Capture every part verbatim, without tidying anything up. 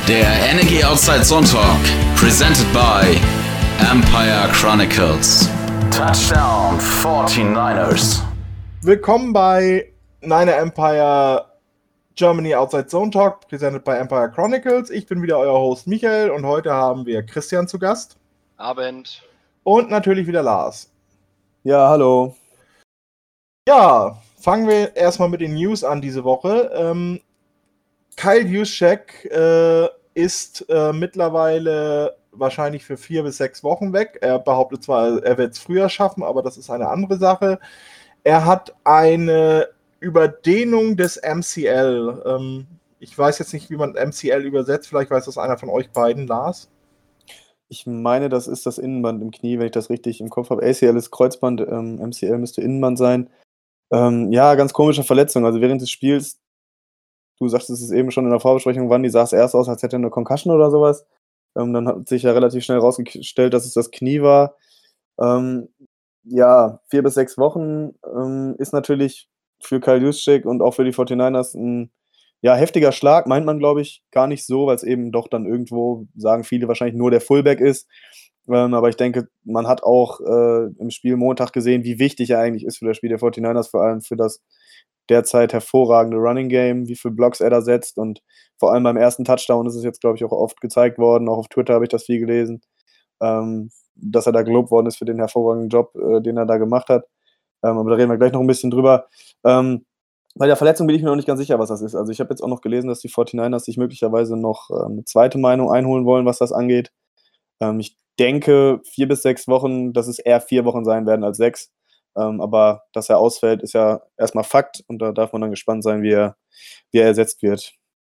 Der N R G Outside Zone Talk, presented by Empire Chronicles. Touchdown forty-niners. Willkommen bei Niner Empire Germany Outside Zone Talk, presented by Empire Chronicles. Ich bin wieder euer Host Michael und heute haben wir Christian zu Gast. Abend. Und natürlich wieder Lars. Ja, hallo. Ja, fangen wir erstmal mit den News an diese Woche. Ähm, Kyle Juszczyk äh, ist äh, mittlerweile wahrscheinlich für vier bis sechs Wochen weg. Er behauptet zwar, er wird es früher schaffen, aber das ist eine andere Sache. Er hat eine Überdehnung des M C L. Ähm, ich weiß jetzt nicht, wie man M C L übersetzt. Vielleicht weiß das einer von euch beiden, Lars. Ich meine, das ist das Innenband im Knie, wenn ich das richtig im Kopf habe. A C L ist Kreuzband, ähm, M C L müsste Innenband sein. Ähm, ja, ganz komische Verletzung. Also während des Spiels, du sagtest es eben schon in der Vorbesprechung, Wandy sah es erst aus, als hätte er eine Concussion oder sowas. Ähm, dann hat sich ja relativ schnell rausgestellt, dass es das Knie war. Ähm, ja, vier bis sechs Wochen ähm, ist natürlich für Kyle Juszczyk und auch für die forty-niners ein ja, heftiger Schlag, meint man, glaube ich, gar nicht so, weil es eben doch dann irgendwo, sagen viele wahrscheinlich, nur der Fullback ist. Ähm, aber ich denke, man hat auch äh, im Spiel Montag gesehen, wie wichtig er eigentlich ist für das Spiel der forty-niners, vor allem für das derzeit hervorragende Running Game, wie viele Blocks er da setzt. Und vor allem beim ersten Touchdown ist es jetzt, glaube ich, auch oft gezeigt worden. Auch auf Twitter habe ich das viel gelesen, ähm, dass er da gelobt worden ist für den hervorragenden Job, äh, den er da gemacht hat. Ähm, aber da reden wir gleich noch ein bisschen drüber. Ähm, bei der Verletzung bin ich mir noch nicht ganz sicher, was das ist. Also ich habe jetzt auch noch gelesen, dass die forty-niners sich möglicherweise noch äh, eine zweite Meinung einholen wollen, was das angeht. Ähm, ich denke, vier bis sechs Wochen, dass es eher vier Wochen sein werden als sechs. Ähm, aber dass er ausfällt, ist ja erstmal Fakt und da darf man dann gespannt sein, wie er, wie er ersetzt wird.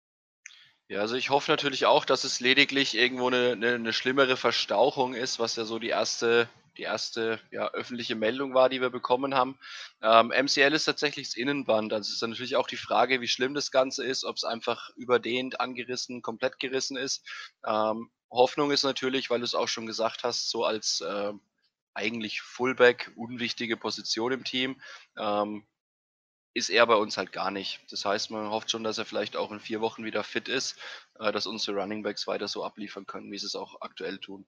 Ja, also ich hoffe natürlich auch, dass es lediglich irgendwo eine, eine, eine schlimmere Verstauchung ist, was ja so die erste, die erste ja, öffentliche Meldung war, die wir bekommen haben. Ähm, M C L ist tatsächlich das Innenband. Also es ist dann natürlich auch die Frage, wie schlimm das Ganze ist, ob es einfach überdehnt, angerissen, komplett gerissen ist. Ähm, Hoffnung ist natürlich, weil du es auch schon gesagt hast, so als äh, eigentlich Fullback, unwichtige Position im Team. Ähm, ist er bei uns halt gar nicht. Das heißt, man hofft schon, dass er vielleicht auch in vier Wochen wieder fit ist, äh, dass unsere Runningbacks weiter so abliefern können, wie sie es auch aktuell tun.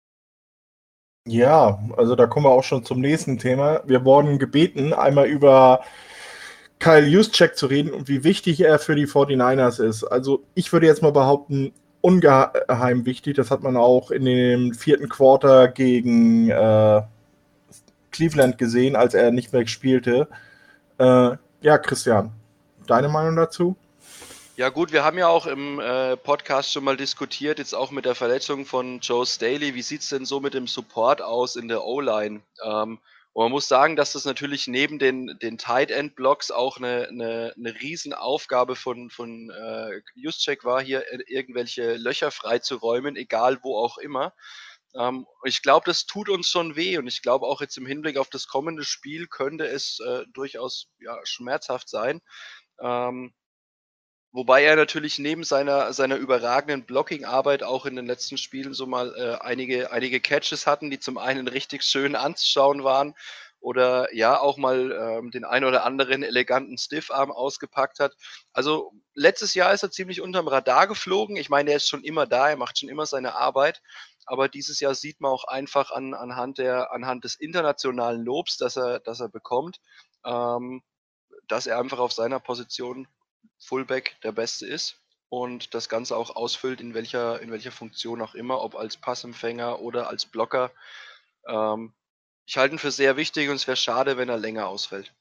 Ja, also da kommen wir auch schon zum nächsten Thema. Wir wurden gebeten, einmal über Kyle Juszczyk zu reden und wie wichtig er für die forty-niners ist. Also ich würde jetzt mal behaupten, ungeheim wichtig. Das hat man auch in dem vierten Quarter gegen äh, Cleveland gesehen, als er nicht mehr spielte. Äh, ja, Christian, deine Meinung dazu? Ja gut, wir haben ja auch im äh, Podcast schon mal diskutiert, jetzt auch mit der Verletzung von Joe Staley. Wie sieht es denn so mit dem Support aus in der O-Line? Ähm, und man muss sagen, dass das natürlich neben den, den Tight End Blocks auch eine, eine, eine Riesenaufgabe von, von äh, Juszczyk war, hier irgendwelche Löcher freizuräumen, egal wo auch immer. Ähm, ich glaube, das tut uns schon weh und ich glaube auch jetzt im Hinblick auf das kommende Spiel könnte es äh, durchaus ja, schmerzhaft sein. Ähm, Wobei er natürlich neben seiner, seiner überragenden Blocking-Arbeit auch in den letzten Spielen so mal äh, einige, einige Catches hatten, die zum einen richtig schön anzuschauen waren oder ja auch mal ähm, den ein oder anderen eleganten Stiffarm ausgepackt hat. Also letztes Jahr ist er ziemlich unterm Radar geflogen. Ich meine, er ist schon immer da, er macht schon immer seine Arbeit. Aber dieses Jahr sieht man auch einfach an, anhand, der, anhand des internationalen Lobs, das er, das er bekommt, ähm, dass er einfach auf seiner Position Fullback der Beste ist und das Ganze auch ausfüllt, in welcher, in welcher Funktion auch immer, ob als Passempfänger oder als Blocker. Ähm, ich halte ihn für sehr wichtig und es wäre schade, wenn er länger ausfällt.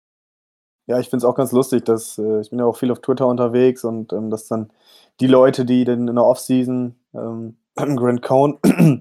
Ja, ich finde es auch ganz lustig, dass äh, ich bin ja auch viel auf Twitter unterwegs und ähm, dass dann die Leute, die dann in der Offseason ähm, Grant Cohn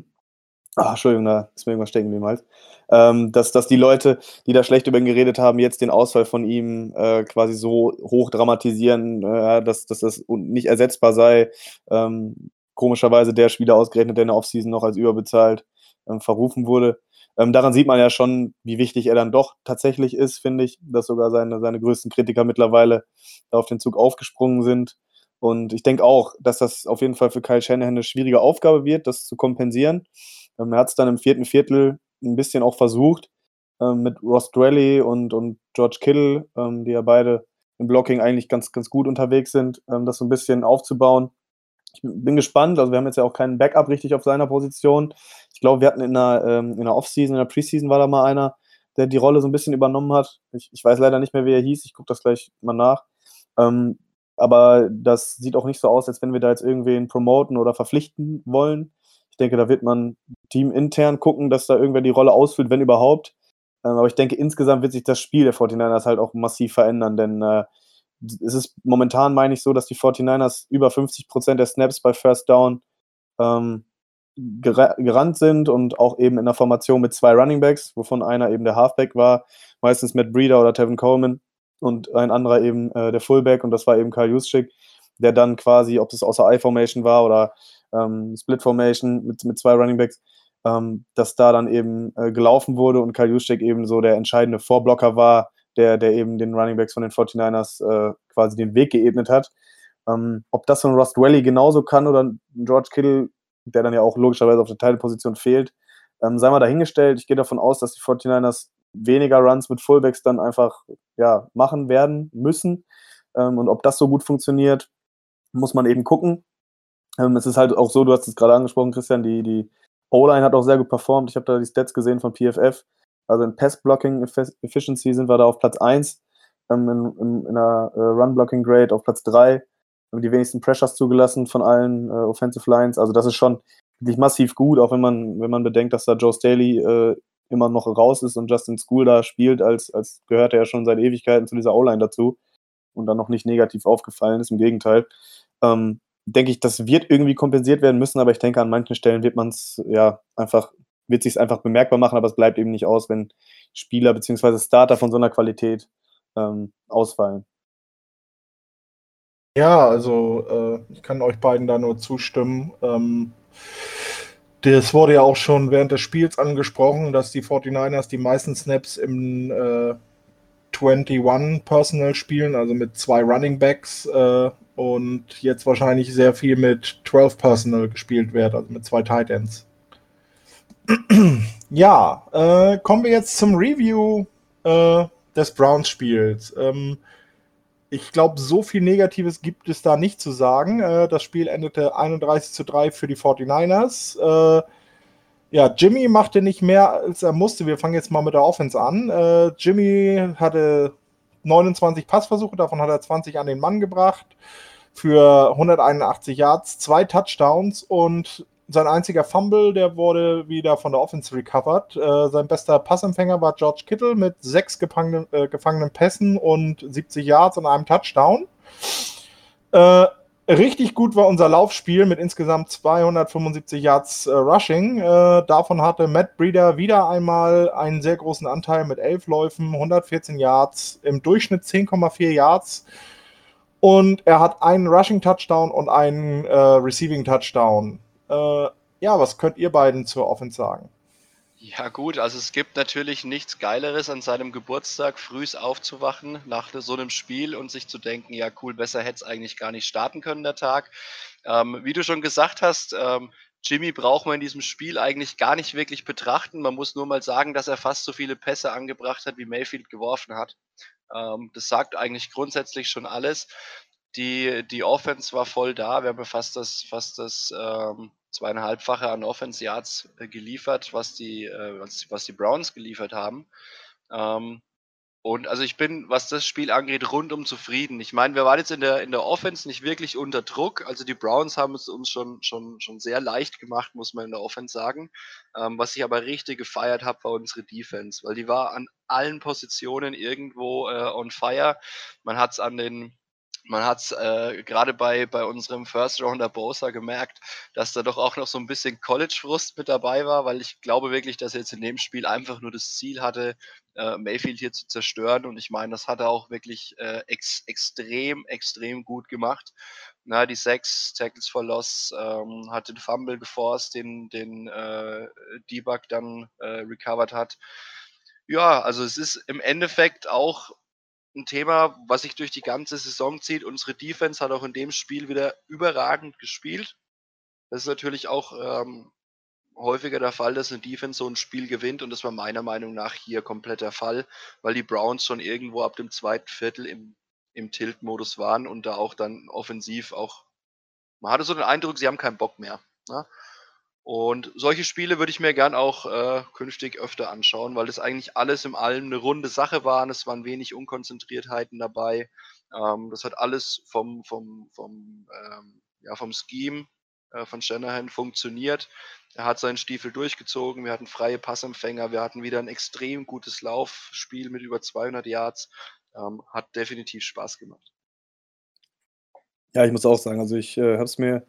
Ah, Entschuldigung, da ist mir irgendwas stecken im Hals. Ähm, dass, dass die Leute, die da schlecht über ihn geredet haben, jetzt den Ausfall von ihm äh, quasi so hoch dramatisieren, äh, dass, dass das nicht ersetzbar sei. Ähm, komischerweise der Spieler ausgerechnet, der in der Offseason noch als überbezahlt ähm, verrufen wurde. Ähm, daran sieht man ja schon, wie wichtig er dann doch tatsächlich ist, finde ich, dass sogar seine, seine größten Kritiker mittlerweile da auf den Zug aufgesprungen sind. Und ich denke auch, dass das auf jeden Fall für Kyle Shanahan eine schwierige Aufgabe wird, das zu kompensieren. Ähm, er hat es dann im vierten Viertel ein bisschen auch versucht, ähm, mit Ross Drelly und, und George Kittle, ähm, die ja beide im Blocking eigentlich ganz, ganz gut unterwegs sind, ähm, das so ein bisschen aufzubauen. Ich bin gespannt, also wir haben jetzt ja auch keinen Backup richtig auf seiner Position. Ich glaube, wir hatten in der, ähm, in der Offseason, in der Preseason war da mal einer, der die Rolle so ein bisschen übernommen hat. Ich, ich weiß leider nicht mehr, wie er hieß, ich gucke das gleich mal nach. Ähm, aber das sieht auch nicht so aus, als wenn wir da jetzt irgendwen promoten oder verpflichten wollen. Ich denke, da wird man teamintern gucken, dass da irgendwer die Rolle ausfüllt, wenn überhaupt. Ähm, aber ich denke, insgesamt wird sich das Spiel der forty-niners halt auch massiv verändern, denn äh, es ist momentan, meine ich, so, dass die forty-niners über fünfzig Prozent der Snaps bei First Down ähm, gera- gerannt sind und auch eben in der Formation mit zwei Running Backs, wovon einer eben der Halfback war, meistens Matt Breida oder Tevin Coleman und ein anderer eben äh, der Fullback, und das war eben Kyle Juszczyk, der dann quasi, ob das außer I-Formation war oder ähm, Split-Formation mit, mit zwei Running Backs, ähm, dass da dann eben äh, gelaufen wurde und Kyle Juszczyk eben so der entscheidende Vorblocker war, der, der eben den Running Backs von den forty-niners äh, quasi den Weg geebnet hat. Ähm, ob das von Rust Wally genauso kann oder ein George Kittle, der dann ja auch logischerweise auf der Teilposition fehlt, ähm, sei mal dahingestellt. Ich gehe davon aus, dass die forty-niners weniger Runs mit Fullbacks dann einfach ja, machen werden müssen. Ähm, und ob das so gut funktioniert, muss man eben gucken. Ähm, es ist halt auch so, du hast es gerade angesprochen, Christian, die, die O-Line hat auch sehr gut performt. Ich habe da die Stats gesehen von P F F. Also in Pass-Blocking Efficiency sind wir da auf Platz eins, ähm, in, in, in der äh, Run-Blocking Grade auf Platz drei. Haben die wenigsten Pressures zugelassen von allen äh, Offensive Lines. Also das ist schon wirklich massiv gut, auch wenn man, wenn man bedenkt, dass da Joe Staley äh, immer noch raus ist und Justin School da spielt, als, als gehört er ja schon seit Ewigkeiten zu dieser O-Line dazu und dann noch nicht negativ aufgefallen ist, im Gegenteil. Ähm, denke ich, das wird irgendwie kompensiert werden müssen, aber ich denke, an manchen Stellen wird man es ja einfach, wird sich einfach bemerkbar machen, aber es bleibt eben nicht aus, wenn Spieler bzw. Starter von so einer Qualität ähm, ausfallen. Ja, also äh, ich kann euch beiden da nur zustimmen. Ähm, das wurde ja auch schon während des Spiels angesprochen, dass die forty-niners die meisten Snaps im äh, einundzwanzig Personal spielen, also mit zwei Running Backs äh, und jetzt wahrscheinlich sehr viel mit zwölf Personal gespielt wird, also mit zwei Tight Ends. Ja, äh, kommen wir jetzt zum Review äh, des Browns-Spiels. Ähm, ich glaube, so viel Negatives gibt es da nicht zu sagen. Äh, das Spiel endete einunddreißig zu drei für die forty-niners. Äh, ja, Jimmy machte nicht mehr, als er musste. Wir fangen jetzt mal mit der Offense an. Äh, Jimmy hatte neunundzwanzig Passversuche, davon hat er zwanzig an den Mann gebracht für hunderteinundachtzig Yards, zwei Touchdowns und sein einziger Fumble, der wurde wieder von der Offense recovered. Äh, sein bester Passempfänger war George Kittle mit sechs gefangenen, äh, gefangenen Pässen und siebzig Yards und einem Touchdown. Äh, richtig gut war unser Laufspiel mit insgesamt zweihundertfünfundsiebzig Yards äh, Rushing. Äh, davon hatte Matt Breida wieder einmal einen sehr großen Anteil mit elf Läufen, hundertvierzehn Yards, im Durchschnitt zehn Komma vier Yards. Und er hat einen Rushing-Touchdown und einen äh, Receiving-Touchdown. Äh, ja, was könnt ihr beiden zur Offense sagen? Ja gut, also es gibt natürlich nichts Geileres, an seinem Geburtstag frühs aufzuwachen nach so einem Spiel und sich zu denken, ja cool, besser hätte es eigentlich gar nicht starten können, der Tag. Ähm, wie du schon gesagt hast, ähm, Jimmy braucht man in diesem Spiel eigentlich gar nicht wirklich betrachten. Man muss nur mal sagen, dass er fast so viele Pässe angebracht hat, wie Mayfield geworfen hat. Ähm, das sagt eigentlich grundsätzlich schon alles. Die, die Offense war voll da. Wir haben ja fast das, fast das ähm, zweieinhalbfache an Offense Yards äh, geliefert, was die, äh, was, was die Browns geliefert haben. Ähm, und also ich bin, was das Spiel angeht, rundum zufrieden. Ich meine, wir waren jetzt in der, in der Offense nicht wirklich unter Druck. Also die Browns haben es uns schon, schon, schon sehr leicht gemacht, muss man in der Offense sagen. Ähm, was ich aber richtig gefeiert habe, war unsere Defense, weil die war an allen Positionen irgendwo äh, on fire. Man hat es an den man hat es äh, gerade bei, bei unserem First Rounder Bosa gemerkt, dass da doch auch noch so ein bisschen College-Frust mit dabei war, weil ich glaube wirklich, dass er jetzt in dem Spiel einfach nur das Ziel hatte, äh, Mayfield hier zu zerstören. Und ich meine, das hat er auch wirklich äh, ex extrem, extrem gut gemacht. Na, die sechs Tackles for Loss, ähm, hat den Fumble geforst, den, den äh, Debug dann äh, recovered hat. Ja, also es ist im Endeffekt auch ein Thema, was sich durch die ganze Saison zieht. Unsere Defense hat auch in dem Spiel wieder überragend gespielt. Das ist natürlich auch ähm, häufiger der Fall, dass eine Defense so ein Spiel gewinnt, und das war meiner Meinung nach hier komplett der Fall, weil die Browns schon irgendwo ab dem zweiten Viertel im, im Tilt-Modus waren und da auch dann offensiv auch man hatte so den Eindruck, sie haben keinen Bock mehr, ne? Und solche Spiele würde ich mir gern auch äh, künftig öfter anschauen, weil das eigentlich alles im allem eine runde Sache war. Es waren wenig Unkonzentriertheiten dabei. Ähm, das hat alles vom vom vom, ähm ja, vom Scheme, äh, von Shanahan funktioniert. Er hat seinen Stiefel durchgezogen. Wir hatten freie Passempfänger. Wir hatten wieder ein extrem gutes Laufspiel mit über zweihundert Yards. Ähm, hat definitiv Spaß gemacht. Ja, ich muss auch sagen, also ich äh, habe es mir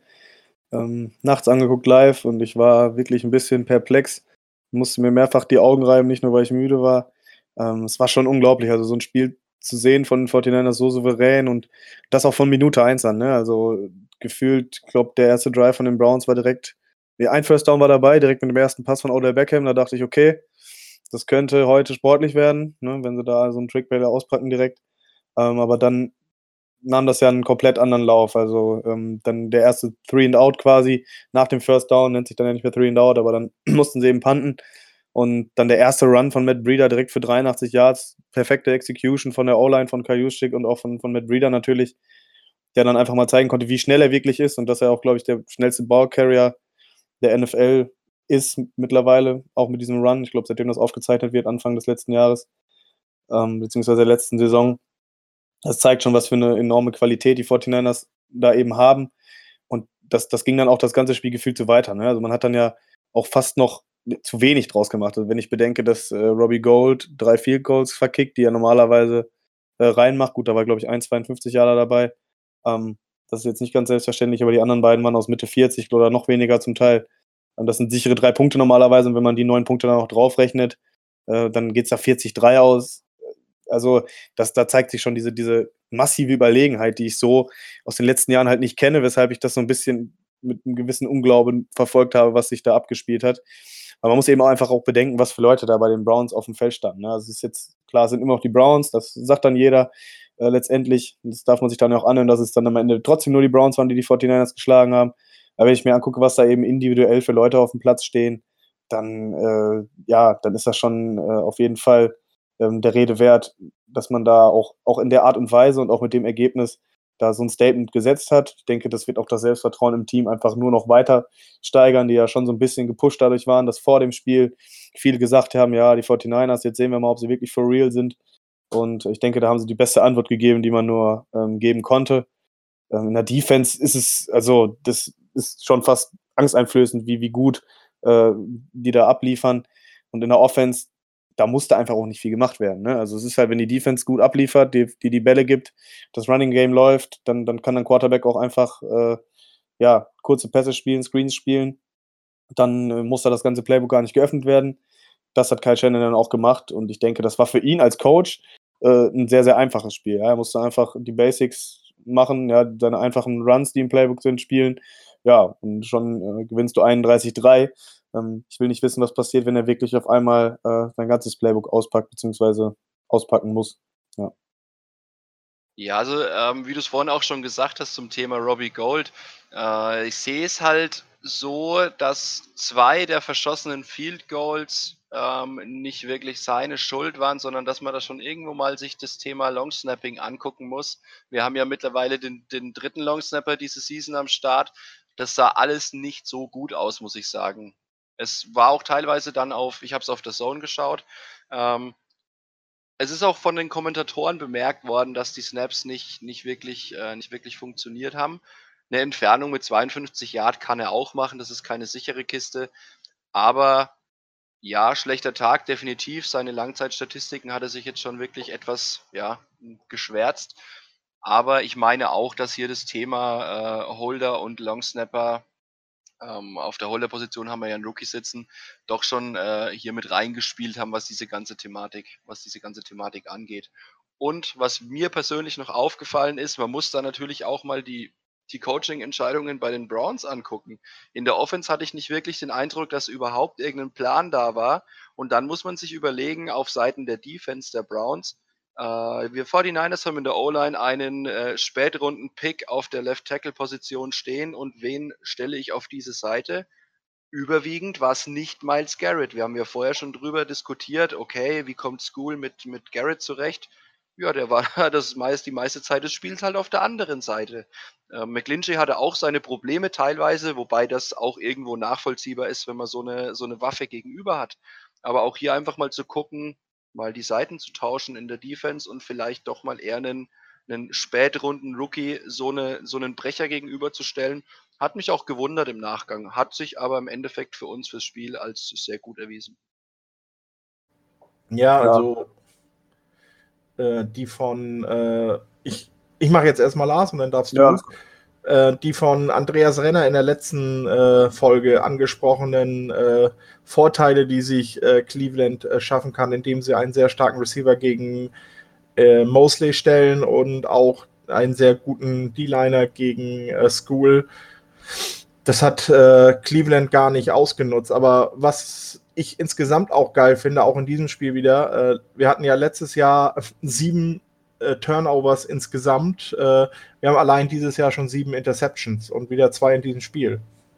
ähm, nachts angeguckt live und ich war wirklich ein bisschen perplex. Musste mir mehrfach die Augen reiben, nicht nur, weil ich müde war. Ähm, es war schon unglaublich, also so ein Spiel zu sehen von den forty-niners so souverän und das auch von Minute eins an, ne? Also, gefühlt, ich glaube, der erste Drive von den Browns war direkt ne, ein First Down war dabei, direkt mit dem ersten Pass von Odell Beckham. Da dachte ich: „Okay, das könnte heute sportlich werden“, ne, wenn sie da so 'n Trickplay da auspacken direkt. Ähm, aber dann nahm das ja einen komplett anderen Lauf. Also, ähm, dann der erste Three and Out quasi nach dem First Down, nennt sich dann ja nicht mehr Three and Out, aber dann mussten sie eben punten. Und dann der erste Run von Matt Breida direkt für dreiundachtzig Yards, perfekte Execution von der O-Line von Kyle Juszczyk und auch von von Matt Breida natürlich, der dann einfach mal zeigen konnte, wie schnell er wirklich ist und dass er auch, glaube ich, der schnellste Ballcarrier der N F L ist mittlerweile, auch mit diesem Run. Ich glaube, seitdem das aufgezeichnet wird, Anfang des letzten Jahres, ähm, beziehungsweise der letzten Saison. Das zeigt schon, was für eine enorme Qualität die forty-niners da eben haben. Und das das ging dann auch das ganze Spiel gefühlt so weiter, ne? Also, man hat dann ja auch fast noch zu wenig draus gemacht. Also, wenn ich bedenke, dass, äh, Robbie Gould drei Field Goals verkickt, die er normalerweise, äh, reinmacht. Gut, da war, glaube ich, ein zweiundfünfzig Yarder dabei. Ähm, das ist jetzt nicht ganz selbstverständlich, aber die anderen beiden waren aus Mitte vierzig oder noch weniger zum Teil. Und das sind sichere drei Punkte normalerweise und wenn man die neun Punkte dann noch draufrechnet, äh, dann geht's da vierzig drei aus. Also, das da zeigt sich schon diese diese massive Überlegenheit, die ich so aus den letzten Jahren halt nicht kenne, weshalb ich das so ein bisschen mit einem gewissen Unglauben verfolgt habe, was sich da abgespielt hat. Aber man muss eben auch einfach auch bedenken, was für Leute da bei den Browns auf dem Feld standen, ne? Also, es ist jetzt klar, es sind immer noch die Browns, das sagt dann jeder, äh, letztendlich. Das darf man sich dann ja auch anhören, dass es dann am Ende trotzdem nur die Browns waren, die die forty-niners geschlagen haben. Aber wenn ich mir angucke, was da eben individuell für Leute auf dem Platz stehen, dann, äh, ja, dann ist das schon, äh, auf jeden Fall, ähm, der Rede wert, dass man da auch auch in der Art und Weise und auch mit dem Ergebnis da so 'n Statement gesetzt hat. Ich denke, das wird auch das Selbstvertrauen im Team einfach nur noch weiter steigern, die ja schon so 'n bisschen gepusht dadurch waren, dass vor dem Spiel viele gesagt haben: „Ja, die forty-niners, jetzt sehen wir mal, ob sie wirklich for real sind.“ Und ich denke, da haben sie die beste Antwort gegeben, die man nur, ähm, geben konnte. Ähm, in der Defense ist es also, das ist schon fast angsteinflößend, wie wie gut, äh, die da abliefern. Und in der Offense, da musste einfach auch nicht viel gemacht werden, ne? Also, es ist halt, wenn die Defense gut abliefert, die die die Bälle gibt, das Running Game läuft, dann dann kann dein Quarterback auch einfach, äh, ja, kurze Pässe spielen, Screens spielen. Dann, äh, muss da das ganze Playbook gar nicht geöffnet werden. Das hat Kyle Shanahan dann auch gemacht und ich denke, das war für ihn als Coach, äh, 'n sehr, sehr einfaches Spiel, ja. Er musste einfach die Basics machen, ja, seine einfachen Runs, die im Playbook sind, spielen. Ja, und schon, äh, gewinnst du einunddreißig drei. Ähm, ich will nicht wissen, was passiert, wenn er wirklich auf einmal, äh, sein ganzes Playbook auspackt beziehungsweise auspacken muss. Ja. Ja, also, ähm, wie du es vorhin auch schon gesagt hast zum Thema Robbie Gould, äh, ich sehe es halt so, dass zwei der verschossenen Field Goals, ähm, nicht wirklich seine Schuld waren, sondern dass man da schon irgendwo mal sich das Thema Long Snapping angucken muss. Wir haben ja mittlerweile den den dritten Long Snapper diese Season am Start. Das sah alles nicht so gut aus, muss ich sagen. Es war auch teilweise dann auf ich habe es auf der Zone geschaut, ähm es ist auch von den Kommentatoren bemerkt worden, dass die Snaps nicht nicht wirklich äh, nicht wirklich funktioniert haben. 'Ne Entfernung mit zweiundfünfzig Yard kann er auch machen, das ist keine sichere Kiste. Aber ja, schlechter Tag definitiv. Seine Langzeitstatistiken hat er sich jetzt schon wirklich etwas, ja, hm, geschwärzt. Aber ich meine auch, dass hier das Thema, äh, Holder und Long Snapper ähm, auf der Holder-Position haben wir ja 'n Rookie sitzen, doch schon, äh, hier mit reingespielt haben, was diese ganze Thematik was diese ganze Thematik angeht. Und was mir persönlich noch aufgefallen ist, man muss da natürlich auch mal die die Coaching-Entscheidungen bei den Browns angucken. In der Offense hatte ich nicht wirklich den Eindruck, dass überhaupt irgend 'nen Plan da war. Und dann muss man sich überlegen, auf Seiten der Defense der Browns, äh, wir forty-niners haben in der O-Line einen, äh, Spätrunden-Pick auf der Left-Tackle-Position stehen und wen stelle ich auf diese Seite? Überwiegend war's nicht Myles Garrett. Wir haben ja vorher schon drüber diskutiert, okay, wie kommt School mit mit Garrett zurecht? ja, der war das meist die meiste Zeit des Spiels halt auf der anderen Seite. Ähm, McGlinchey hatte auch seine Probleme teilweise, wobei das auch irgendwo nachvollziehbar ist, wenn man so 'ne so 'ne Waffe gegenüber hat. Aber auch hier einfach mal zu gucken, mal die Seiten zu tauschen in der Defense und vielleicht doch mal eher 'nen 'nen Spätrunden-Rookie so 'ne so 'nen Brecher gegenüberzustellen, hat mich auch gewundert im Nachgang, hat sich aber im Endeffekt für uns fürs Spiel als sehr gut erwiesen. Ja, Ja. also äh, die von, äh, ich, ich mache jetzt erstmal Lars und dann darfst Ja. du. Äh, die von Andreas Renner in der letzten äh, Folge angesprochenen äh, Vorteile, die sich äh, Cleveland äh, schaffen kann, indem sie einen sehr starken Receiver gegen äh, Mosley stellen und auch einen sehr guten D-Liner gegen äh, School. Das hat äh, Cleveland gar nicht ausgenutzt. Aber was ich insgesamt auch geil finde, auch in diesem Spiel wieder, äh, wir hatten ja letztes Jahr sieben äh, Turnovers insgesamt. Äh, wir haben allein dieses Jahr schon sieben Interceptions und wieder zwei in diesem Spiel.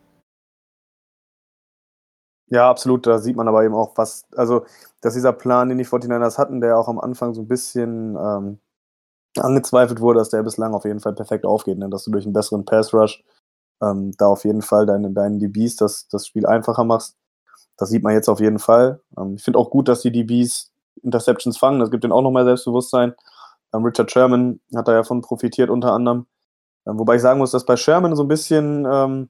Ja, absolut. Da sieht man aber eben auch, was, also, dass dieser Plan, den die forty-niners hatten, der auch am Anfang so ein bisschen ähm, angezweifelt wurde, dass der bislang auf jeden Fall perfekt aufgeht, ne? Dass du durch einen besseren Pass-Rush ähm, da auf jeden Fall deine, deinen D Bs das, das Spiel einfacher machst. Das sieht man jetzt auf jeden Fall. Ähm, ich finde auch gut, dass die D Bs Interceptions fangen. Das gibt denen auch noch mehr Selbstbewusstsein. Ähm, Richard Sherman hat da ja von profitiert unter anderem. Ähm, wobei ich sagen muss, dass bei Sherman so ein bisschen, ähm,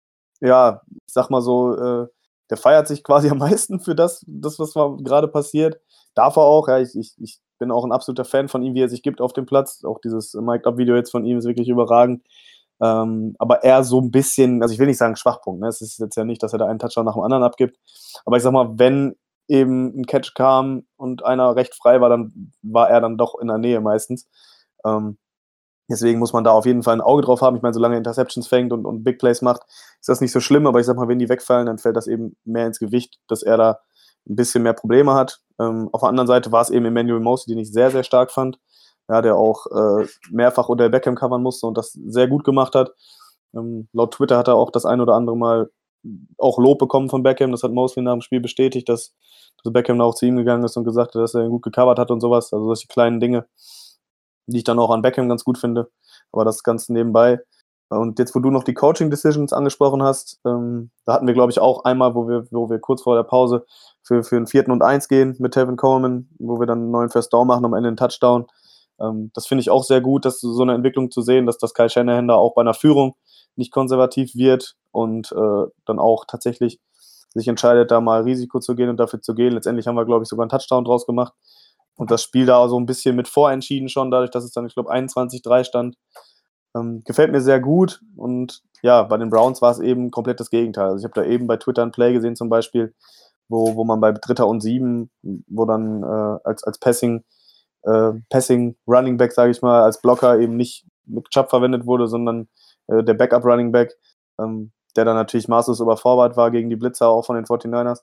ja, ich sag mal so, äh, der feiert sich quasi am meisten für das, das was gerade passiert. Darf er auch. Ja, ich, ich, ich bin auch ein absoluter Fan von ihm, wie er sich gibt auf dem Platz. Auch dieses Mic'd-Up-Video jetzt von ihm ist wirklich überragend. Ähm, aber er so ein bisschen, also ich will nicht sagen Schwachpunkt, ne? Es ist jetzt ja nicht, dass er da einen Touchdown nach dem anderen abgibt. Aber ich sag mal, wenn eben ein Catch kam und einer recht frei war, dann war er dann doch in der Nähe meistens. Ähm, deswegen muss man da auf jeden Fall ein Auge drauf haben. Ich meine, solange er Interceptions fängt und, und Big Plays macht, ist das nicht so schlimm. Aber ich sag mal, wenn die wegfallen, dann fällt das eben mehr ins Gewicht, dass er da ein bisschen mehr Probleme hat. Ähm, auf der anderen Seite war es eben Emmanuel Mosley, den ich sehr, sehr stark fand. Ja, der auch äh, mehrfach Odell Beckham covern musste und das sehr gut gemacht hat. Ähm, laut Twitter hat er auch das ein oder andere Mal auch Lob bekommen von Beckham. Das hat Mosley nach dem Spiel bestätigt, dass, dass Beckham da auch zu ihm gegangen ist und gesagt hat, dass er ihn gut gecovert hat und sowas. Also solche kleinen Dinge, die ich dann auch an Beckham ganz gut finde. Aber das Ganze nebenbei. Und jetzt, wo du noch die Coaching-Decisions angesprochen hast, ähm, da hatten wir, glaube ich, auch einmal, wo wir, wo wir kurz vor der Pause für, für einen vierten und eins gehen mit Tevin Coleman, wo wir dann einen neuen First Down machen, am Ende einen Touchdown. Ähm, das finde ich auch sehr gut, dass so eine Entwicklung zu sehen, dass das Kyle Shanahan da auch bei einer Führung nicht konservativ wird und äh, dann auch tatsächlich sich entscheidet, da mal Risiko zu gehen und dafür zu gehen. Letztendlich haben wir, glaube ich, sogar einen Touchdown draus gemacht und das Spiel da so ein bisschen mit vorentschieden schon, dadurch, dass es dann, ich glaube, einundzwanzig drei stand. Ähm, gefällt mir sehr gut und ja, bei den Browns war es eben komplett das Gegenteil. Also ich habe da eben bei Twitter ein Play gesehen zum Beispiel, wo, wo man bei Dritter und Sieben, wo dann äh, als, als Passing äh, Passing Running Back, sage ich mal, als Blocker eben nicht mit Chubb verwendet wurde, sondern äh, der Backup Running Back, ähm, der dann natürlich maßlos überfordert war gegen die Blitzer auch von den forty-niners.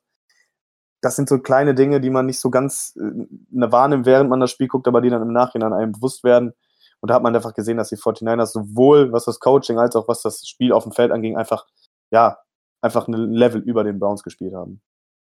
Das sind so kleine Dinge, die man nicht so ganz äh, wahrnimmt, während man das Spiel guckt, aber die dann im Nachhinein einem bewusst werden. Und da hat man einfach gesehen, dass die forty-niners sowohl was das Coaching als auch was das Spiel auf dem Feld anging, einfach, ja, einfach ein Level über den Browns gespielt haben.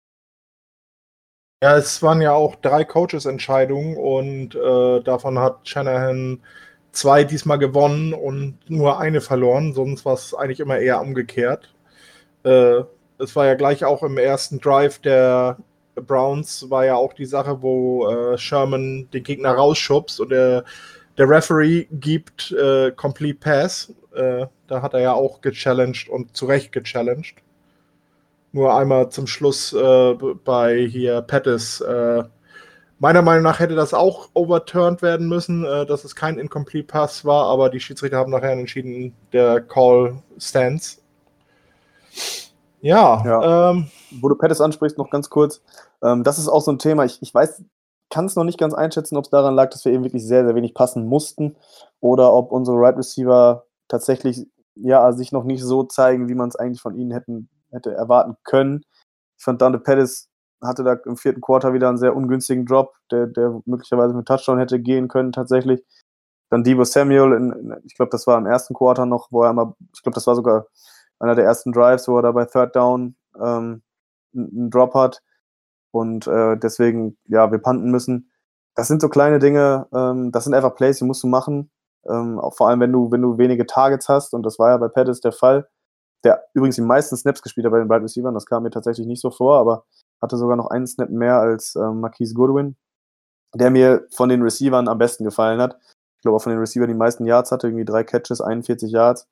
Ja, es waren ja auch drei Coaches-Entscheidungen und äh, davon hat Shanahan zwei diesmal gewonnen und nur eine verloren, sonst war es eigentlich immer eher umgekehrt. Äh, es war ja gleich auch im ersten Drive der Browns, war ja auch die Sache, wo äh, Sherman den Gegner rausschubst und der, der Referee gibt äh, Complete Pass. Äh, da hat er ja auch gechallenged und zu Recht gechallenged. Nur einmal zum Schluss äh, bei hier Pettis. Äh, meiner Meinung nach hätte das auch overturned werden müssen, äh, dass es kein Incomplete Pass war, aber die Schiedsrichter haben nachher entschieden, der Call stands. Ja, Ja. ähm, Wo du Pettis ansprichst, noch ganz kurz. Ähm, das ist auch so ein Thema. Ich, ich weiß, kann es noch nicht ganz einschätzen, ob es daran lag, dass wir eben wirklich sehr, sehr wenig passen mussten oder ob unsere Right Receiver tatsächlich ja, sich noch nicht so zeigen, wie man es eigentlich von ihnen hätten, hätte erwarten können. Ich fand, Dante Pettis hatte da im vierten Quarter wieder einen sehr ungünstigen Drop, der, der möglicherweise mit Touchdown hätte gehen können tatsächlich. Dann Deebo Samuel, in, in, ich glaube, das war im ersten Quarter noch, wo er einmal, ich glaube, das war sogar einer der ersten Drives, wo er da bei Third Down ähm, einen Drop hat und äh, deswegen, ja, wir punten müssen. Das sind so kleine Dinge, ähm, das sind einfach Plays, die musst du machen. Ähm, auch vor allem, wenn du, wenn du wenige Targets hast, und das war ja bei Pettis der Fall, der übrigens die meisten Snaps gespielt hat bei den Wide Receivers, das kam mir tatsächlich nicht so vor, aber hatte sogar noch einen Snap mehr als ähm, Marquise Goodwin, der mir von den Receivern am besten gefallen hat. Ich glaube auch von den Receivern die meisten Yards hatte, irgendwie drei Catches, einundvierzig Yards.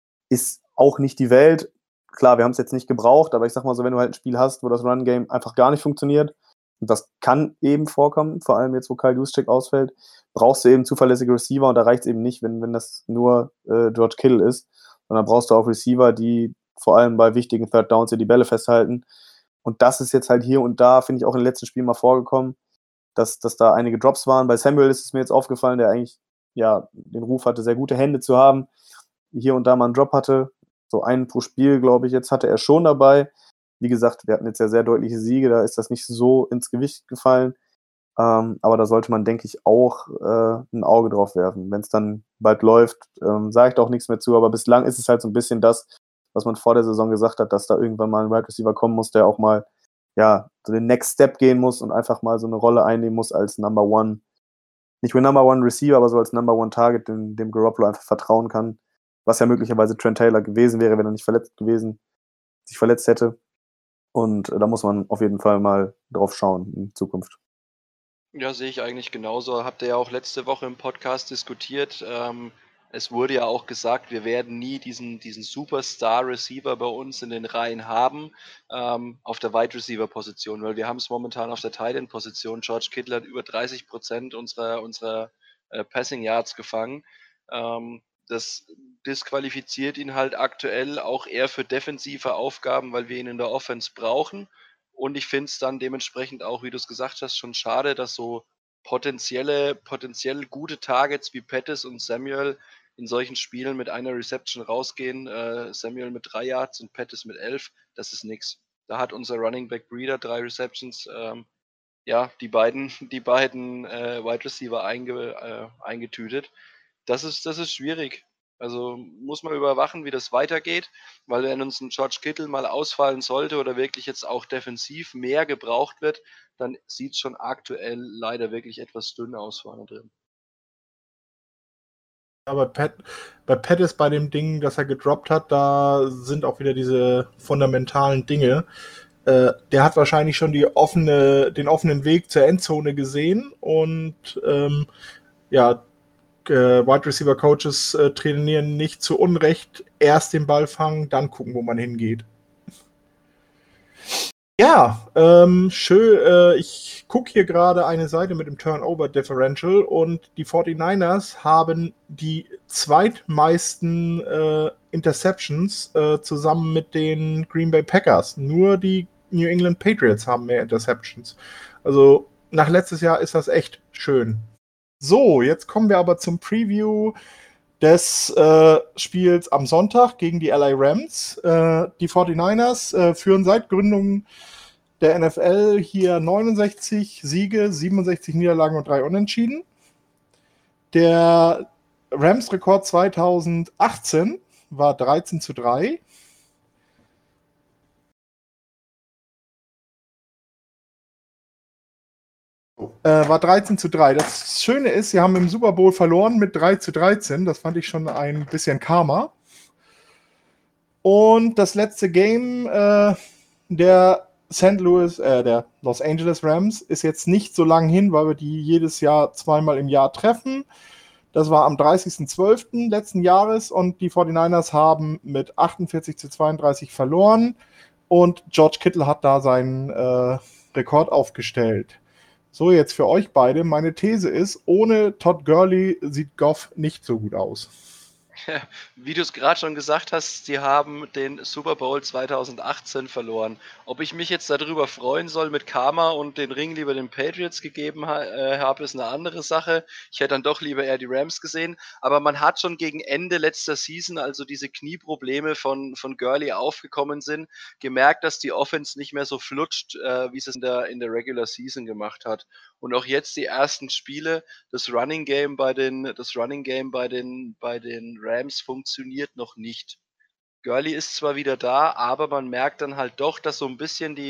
Ist auch nicht die Welt. Klar, wir haben es jetzt nicht gebraucht, aber ich sag mal so, wenn du halt ein Spiel hast, wo das Run-Game einfach gar nicht funktioniert, und das kann eben vorkommen, vor allem jetzt, wo Kyle Juszczyk ausfällt, brauchst du eben zuverlässige Receiver, und da reicht es eben nicht, wenn, wenn das nur äh, George Kittle ist, sondern brauchst du auch Receiver, die vor allem bei wichtigen Third Downs die Bälle festhalten. Und das ist jetzt halt hier und da, finde ich, auch in den letzten Spielen mal vorgekommen, dass, dass da einige Drops waren. Bei Samuel ist es mir jetzt aufgefallen, der eigentlich ja den Ruf hatte, sehr gute Hände zu haben, hier und da mal einen Drop hatte. So einen pro Spiel, glaube ich, jetzt hatte er schon dabei. Wie gesagt, wir hatten jetzt ja sehr deutliche Siege, da ist das nicht so ins Gewicht gefallen. Ähm, aber da sollte man, denke ich, auch äh, ein Auge drauf werfen. Wenn es dann bald läuft, ähm, sage ich da auch nichts mehr zu, aber bislang ist es halt so ein bisschen das, was man vor der Saison gesagt hat, dass da irgendwann mal ein Wide Receiver kommen muss, der auch mal ja, so den Next Step gehen muss und einfach mal so eine Rolle einnehmen muss als Number One, nicht nur Number One Receiver, aber so als Number One Target, dem, dem Garoppolo einfach vertrauen kann, was ja möglicherweise Trent Taylor gewesen wäre, wenn er nicht verletzt gewesen, sich verletzt hätte. Und äh, da muss man auf jeden Fall mal drauf schauen in Zukunft. Ja, sehe ich eigentlich genauso. Habt ihr ja auch letzte Woche im Podcast diskutiert. Ähm, es wurde ja auch gesagt, wir werden nie diesen, diesen Superstar-Receiver bei uns in den Reihen haben, ähm, auf der Wide-Receiver-Position, weil wir haben es momentan auf der Tight-End-Position. George Kittle hat über dreißig Prozent unserer, unserer äh, Passing Yards gefangen. Ähm, das disqualifiziert ihn halt aktuell auch eher für defensive Aufgaben, weil wir ihn in der Offense brauchen. Und ich finde es dann dementsprechend auch, wie du es gesagt hast, schon schade, dass so potenzielle, potenziell gute Targets wie Pettis und Samuel in solchen Spielen mit einer Reception rausgehen. Äh, Samuel mit drei Yards und Pettis mit elf. Das ist nix. Da hat unser Running Back Breeder drei Receptions. Ähm, ja, die beiden, die beiden äh, Wide Receiver einge, äh, eingetütet. Das ist, das ist schwierig. Also muss man überwachen, wie das weitergeht, weil wenn uns ein George Kittle mal ausfallen sollte oder wirklich jetzt auch defensiv mehr gebraucht wird, dann sieht es schon aktuell leider wirklich etwas dünn aus vorne drin. Aber Pat, bei Pat ist bei dem Ding, das er gedroppt hat, da sind auch wieder diese fundamentalen Dinge. Äh, der hat wahrscheinlich schon die offene, den offenen Weg zur Endzone gesehen und ähm, ja, äh, Wide Receiver Coaches äh, trainieren nicht zu Unrecht, erst den Ball fangen, dann gucken, wo man hingeht. Ja, ähm, schön. Äh, ich gucke hier gerade eine Seite mit dem Turnover Differential und die forty-niners haben die zweitmeisten äh, Interceptions äh, zusammen mit den Green Bay Packers. Nur die New England Patriots haben mehr Interceptions. Also nach letztes Jahr ist das echt schön. So, jetzt kommen wir aber zum Preview des äh, Spiels am Sonntag gegen die L A Rams. Äh, die forty-niners äh, führen seit Gründung der N F L hier neunundsechzig Siege, siebenundsechzig Niederlagen und drei Unentschieden. Der Rams-Rekord zweitausendachtzehn war dreizehn zu drei. Äh, war dreizehn zu drei. Das Schöne ist, sie haben im Super Bowl verloren mit drei zu dreizehn. Das fand ich schon ein bisschen Karma. Und das letzte Game äh, der Saint Louis, äh, der Los Angeles Rams ist jetzt nicht so lang hin, weil wir die jedes Jahr zweimal im Jahr treffen. Das war am dreißigsten zwölften letzten Jahres und die forty-niners haben mit achtundvierzig zu zweiunddreißig verloren und George Kittle hat da seinen äh, Rekord aufgestellt. So, jetzt für euch beide. Meine These ist, ohne Todd Gurley sieht Goff nicht so gut aus. Wie du es gerade schon gesagt hast, sie haben den Super Bowl zweitausendachtzehn verloren. Ob ich mich jetzt darüber freuen soll mit Karma und den Ring lieber den Patriots gegeben ha äh, habe, ist eine andere Sache. Ich hätte dann doch lieber eher die Rams gesehen. Aber man hat schon gegen Ende letzter Season, also diese Knieprobleme von, von Gurley aufgekommen sind, gemerkt, dass die Offense nicht mehr so flutscht, äh, wie es in der, in der Regular Season gemacht hat. Und auch jetzt die ersten Spiele, das Running Game bei den, das Running Game bei den, bei den Rams funktioniert noch nicht. Gurley ist zwar wieder da, aber man merkt dann halt doch, dass so ein bisschen die,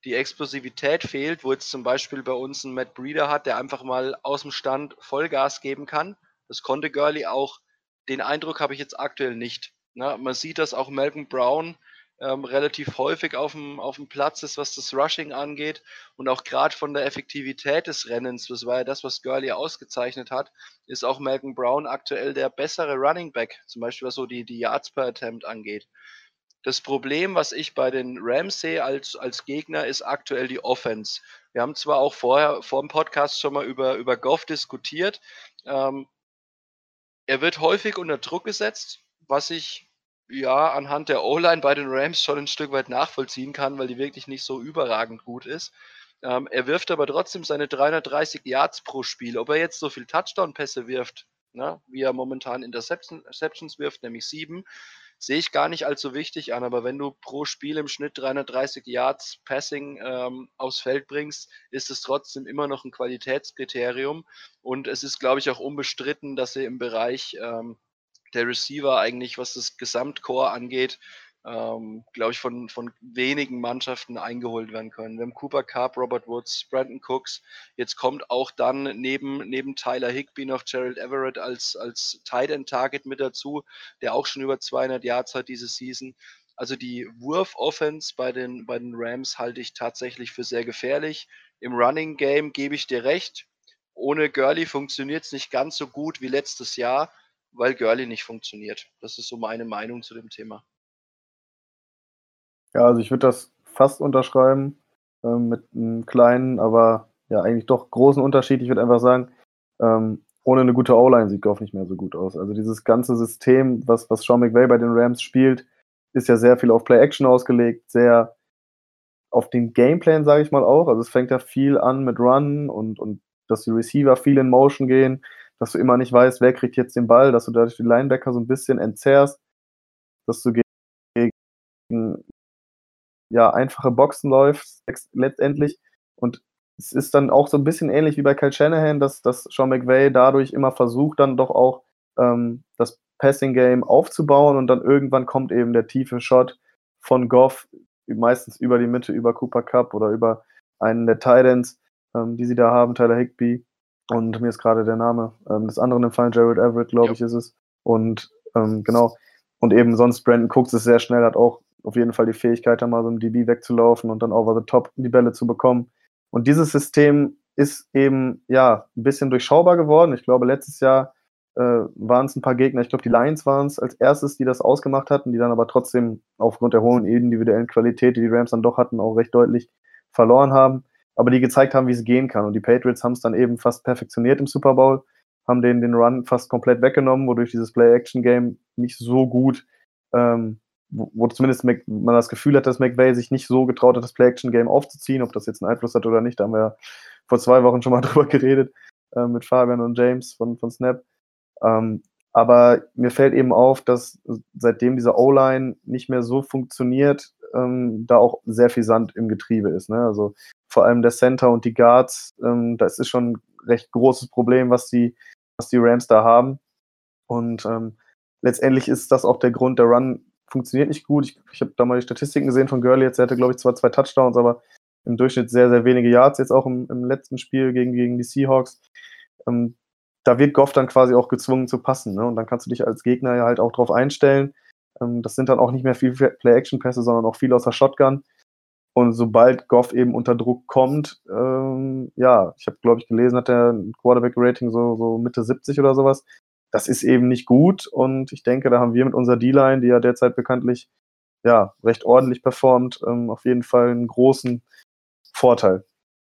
die Explosivität fehlt, wo jetzt zum Beispiel bei uns ein Matt Breida hat, der einfach mal aus dem Stand Vollgas geben kann. Das konnte Gurley auch. Den Eindruck habe ich jetzt aktuell nicht. Ne? Man sieht, dass auch Malcolm Brown ähm, relativ häufig auf dem, auf dem Platz ist, was das Rushing angeht. Und auch gerade von der Effektivität des Rennens, das war ja das, was Gurley ausgezeichnet hat, ist auch Malcolm Brown aktuell der bessere Running Back, zum Beispiel was so die, die Yards per Attempt angeht. Das Problem, was ich bei den Rams sehe als, als Gegner, ist aktuell die Offense. Wir haben zwar auch vorher vor dem Podcast schon mal über, über Goff diskutiert. Ähm, er wird häufig unter Druck gesetzt, was ich ja anhand der O-Line bei den Rams schon ein Stück weit nachvollziehen kann, weil die wirklich nicht so überragend gut ist. Ähm, er wirft aber trotzdem seine dreihundertdreißig Yards pro Spiel. Ob er jetzt so viel Touchdown-Pässe wirft, ne, wie er momentan Interceptions wirft, nämlich sieben, sehe ich gar nicht allzu wichtig an, aber wenn du pro Spiel im Schnitt dreihundertdreißig Yards Passing ähm, aufs Feld bringst, ist es trotzdem immer noch ein Qualitätskriterium. Und es ist, glaube ich, auch unbestritten, dass sie im Bereich ähm, der Receiver eigentlich, was das Gesamtcore angeht, ähm, glaube ich, von, von wenigen Mannschaften eingeholt werden können. Wir haben Cooper Kupp, Robert Woods, Brandon Cooks. Jetzt kommt auch dann neben, neben Tyler Higbee noch Gerald Everett als, als Tight End Target mit dazu, der auch schon über zweihundert Yards hat diese Season. Also die Wurf-Offense bei den, bei den Rams halte ich tatsächlich für sehr gefährlich. Im Running Game gebe ich dir recht. Ohne Gurley funktioniert es nicht ganz so gut wie letztes Jahr, weil Gurley nicht funktioniert. Das ist so meine Meinung zu dem Thema. Ja, also ich würde das fast unterschreiben, äh, mit einem kleinen, aber ja eigentlich doch großen Unterschied. Ich würde einfach sagen, ähm, ohne eine gute O-Line sieht Goff nicht mehr so gut aus. Also dieses ganze System, was, was Sean McVay bei den Rams spielt, ist ja sehr viel auf Play-Action ausgelegt, sehr auf den Gameplan, sage ich mal auch. Also es fängt ja viel an mit Run und, und dass die Receiver viel in Motion gehen, dass du immer nicht weißt, wer kriegt jetzt den Ball, dass du dadurch die Linebacker so ein bisschen entzerrst, dass du gegen ja, einfache Boxen läufst letztendlich. Und es ist dann auch so ein bisschen ähnlich wie bei Kyle Shanahan, dass, dass Sean McVay dadurch immer versucht, dann doch auch ähm, das Passing-Game aufzubauen und dann irgendwann kommt eben der tiefe Shot von Goff, meistens über die Mitte, über Cooper Kupp oder über einen der Tight Ends, ähm, die sie da haben, Tyler Higbee. Und mir ist gerade der Name ähm, des anderen empfallen, Gerald Everett, glaube ja. ich, ist es. Und ähm, genau. Und eben sonst Brandon Cooks ist sehr schnell, hat auch auf jeden Fall die Fähigkeit, da mal so ein D B wegzulaufen und dann over the top die Bälle zu bekommen. Und dieses System ist eben, ja, ein bisschen durchschaubar geworden. Ich glaube, letztes Jahr äh, waren es ein paar Gegner, ich glaube, die Lions waren es als erstes, die das ausgemacht hatten, die dann aber trotzdem aufgrund der hohen individuellen Qualität, die die Rams dann doch hatten, auch recht deutlich verloren haben. Aber die gezeigt haben, wie es gehen kann. Und die Patriots haben es dann eben fast perfektioniert im Super Bowl, haben den, den Run fast komplett weggenommen, wodurch dieses Play-Action-Game nicht so gut ähm, wo, wo zumindest Mac, man das Gefühl hat, dass McVay sich nicht so getraut hat, das Play-Action-Game aufzuziehen. Ob das jetzt einen Einfluss hat oder nicht, da haben wir ja vor zwei Wochen schon mal drüber geredet, äh, mit Fabian und James von, von Snap. Ähm, aber mir fällt eben auf, dass seitdem diese O-Line nicht mehr so funktioniert, ähm, da auch sehr viel Sand im Getriebe ist. Ne? Also vor allem der Center und die Guards, ähm, das ist schon ein recht großes Problem, was die, was die Rams da haben. Und ähm, letztendlich ist das auch der Grund, der Run funktioniert nicht gut. Ich, ich habe da mal die Statistiken gesehen von Gurley, jetzt er hatte, glaube ich, zwar zwei Touchdowns, aber im Durchschnitt sehr, sehr wenige Yards, jetzt auch im, im letzten Spiel gegen, gegen die Seahawks. Ähm, da wird Goff dann quasi auch gezwungen zu passen. Ne? Und dann kannst du dich als Gegner ja halt auch drauf einstellen. Ähm, das sind dann auch nicht mehr viel Play-Action-Pässe, sondern auch viel aus der Shotgun. Und sobald Goff eben unter Druck kommt, ähm, ja, ich habe, glaube ich, gelesen, hat er ein Quarterback-Rating so, so Mitte siebzig oder sowas. Das ist eben nicht gut und ich denke, da haben wir mit unserer D-Line, die ja derzeit bekanntlich ja, recht ordentlich performt, ähm, auf jeden Fall einen großen Vorteil.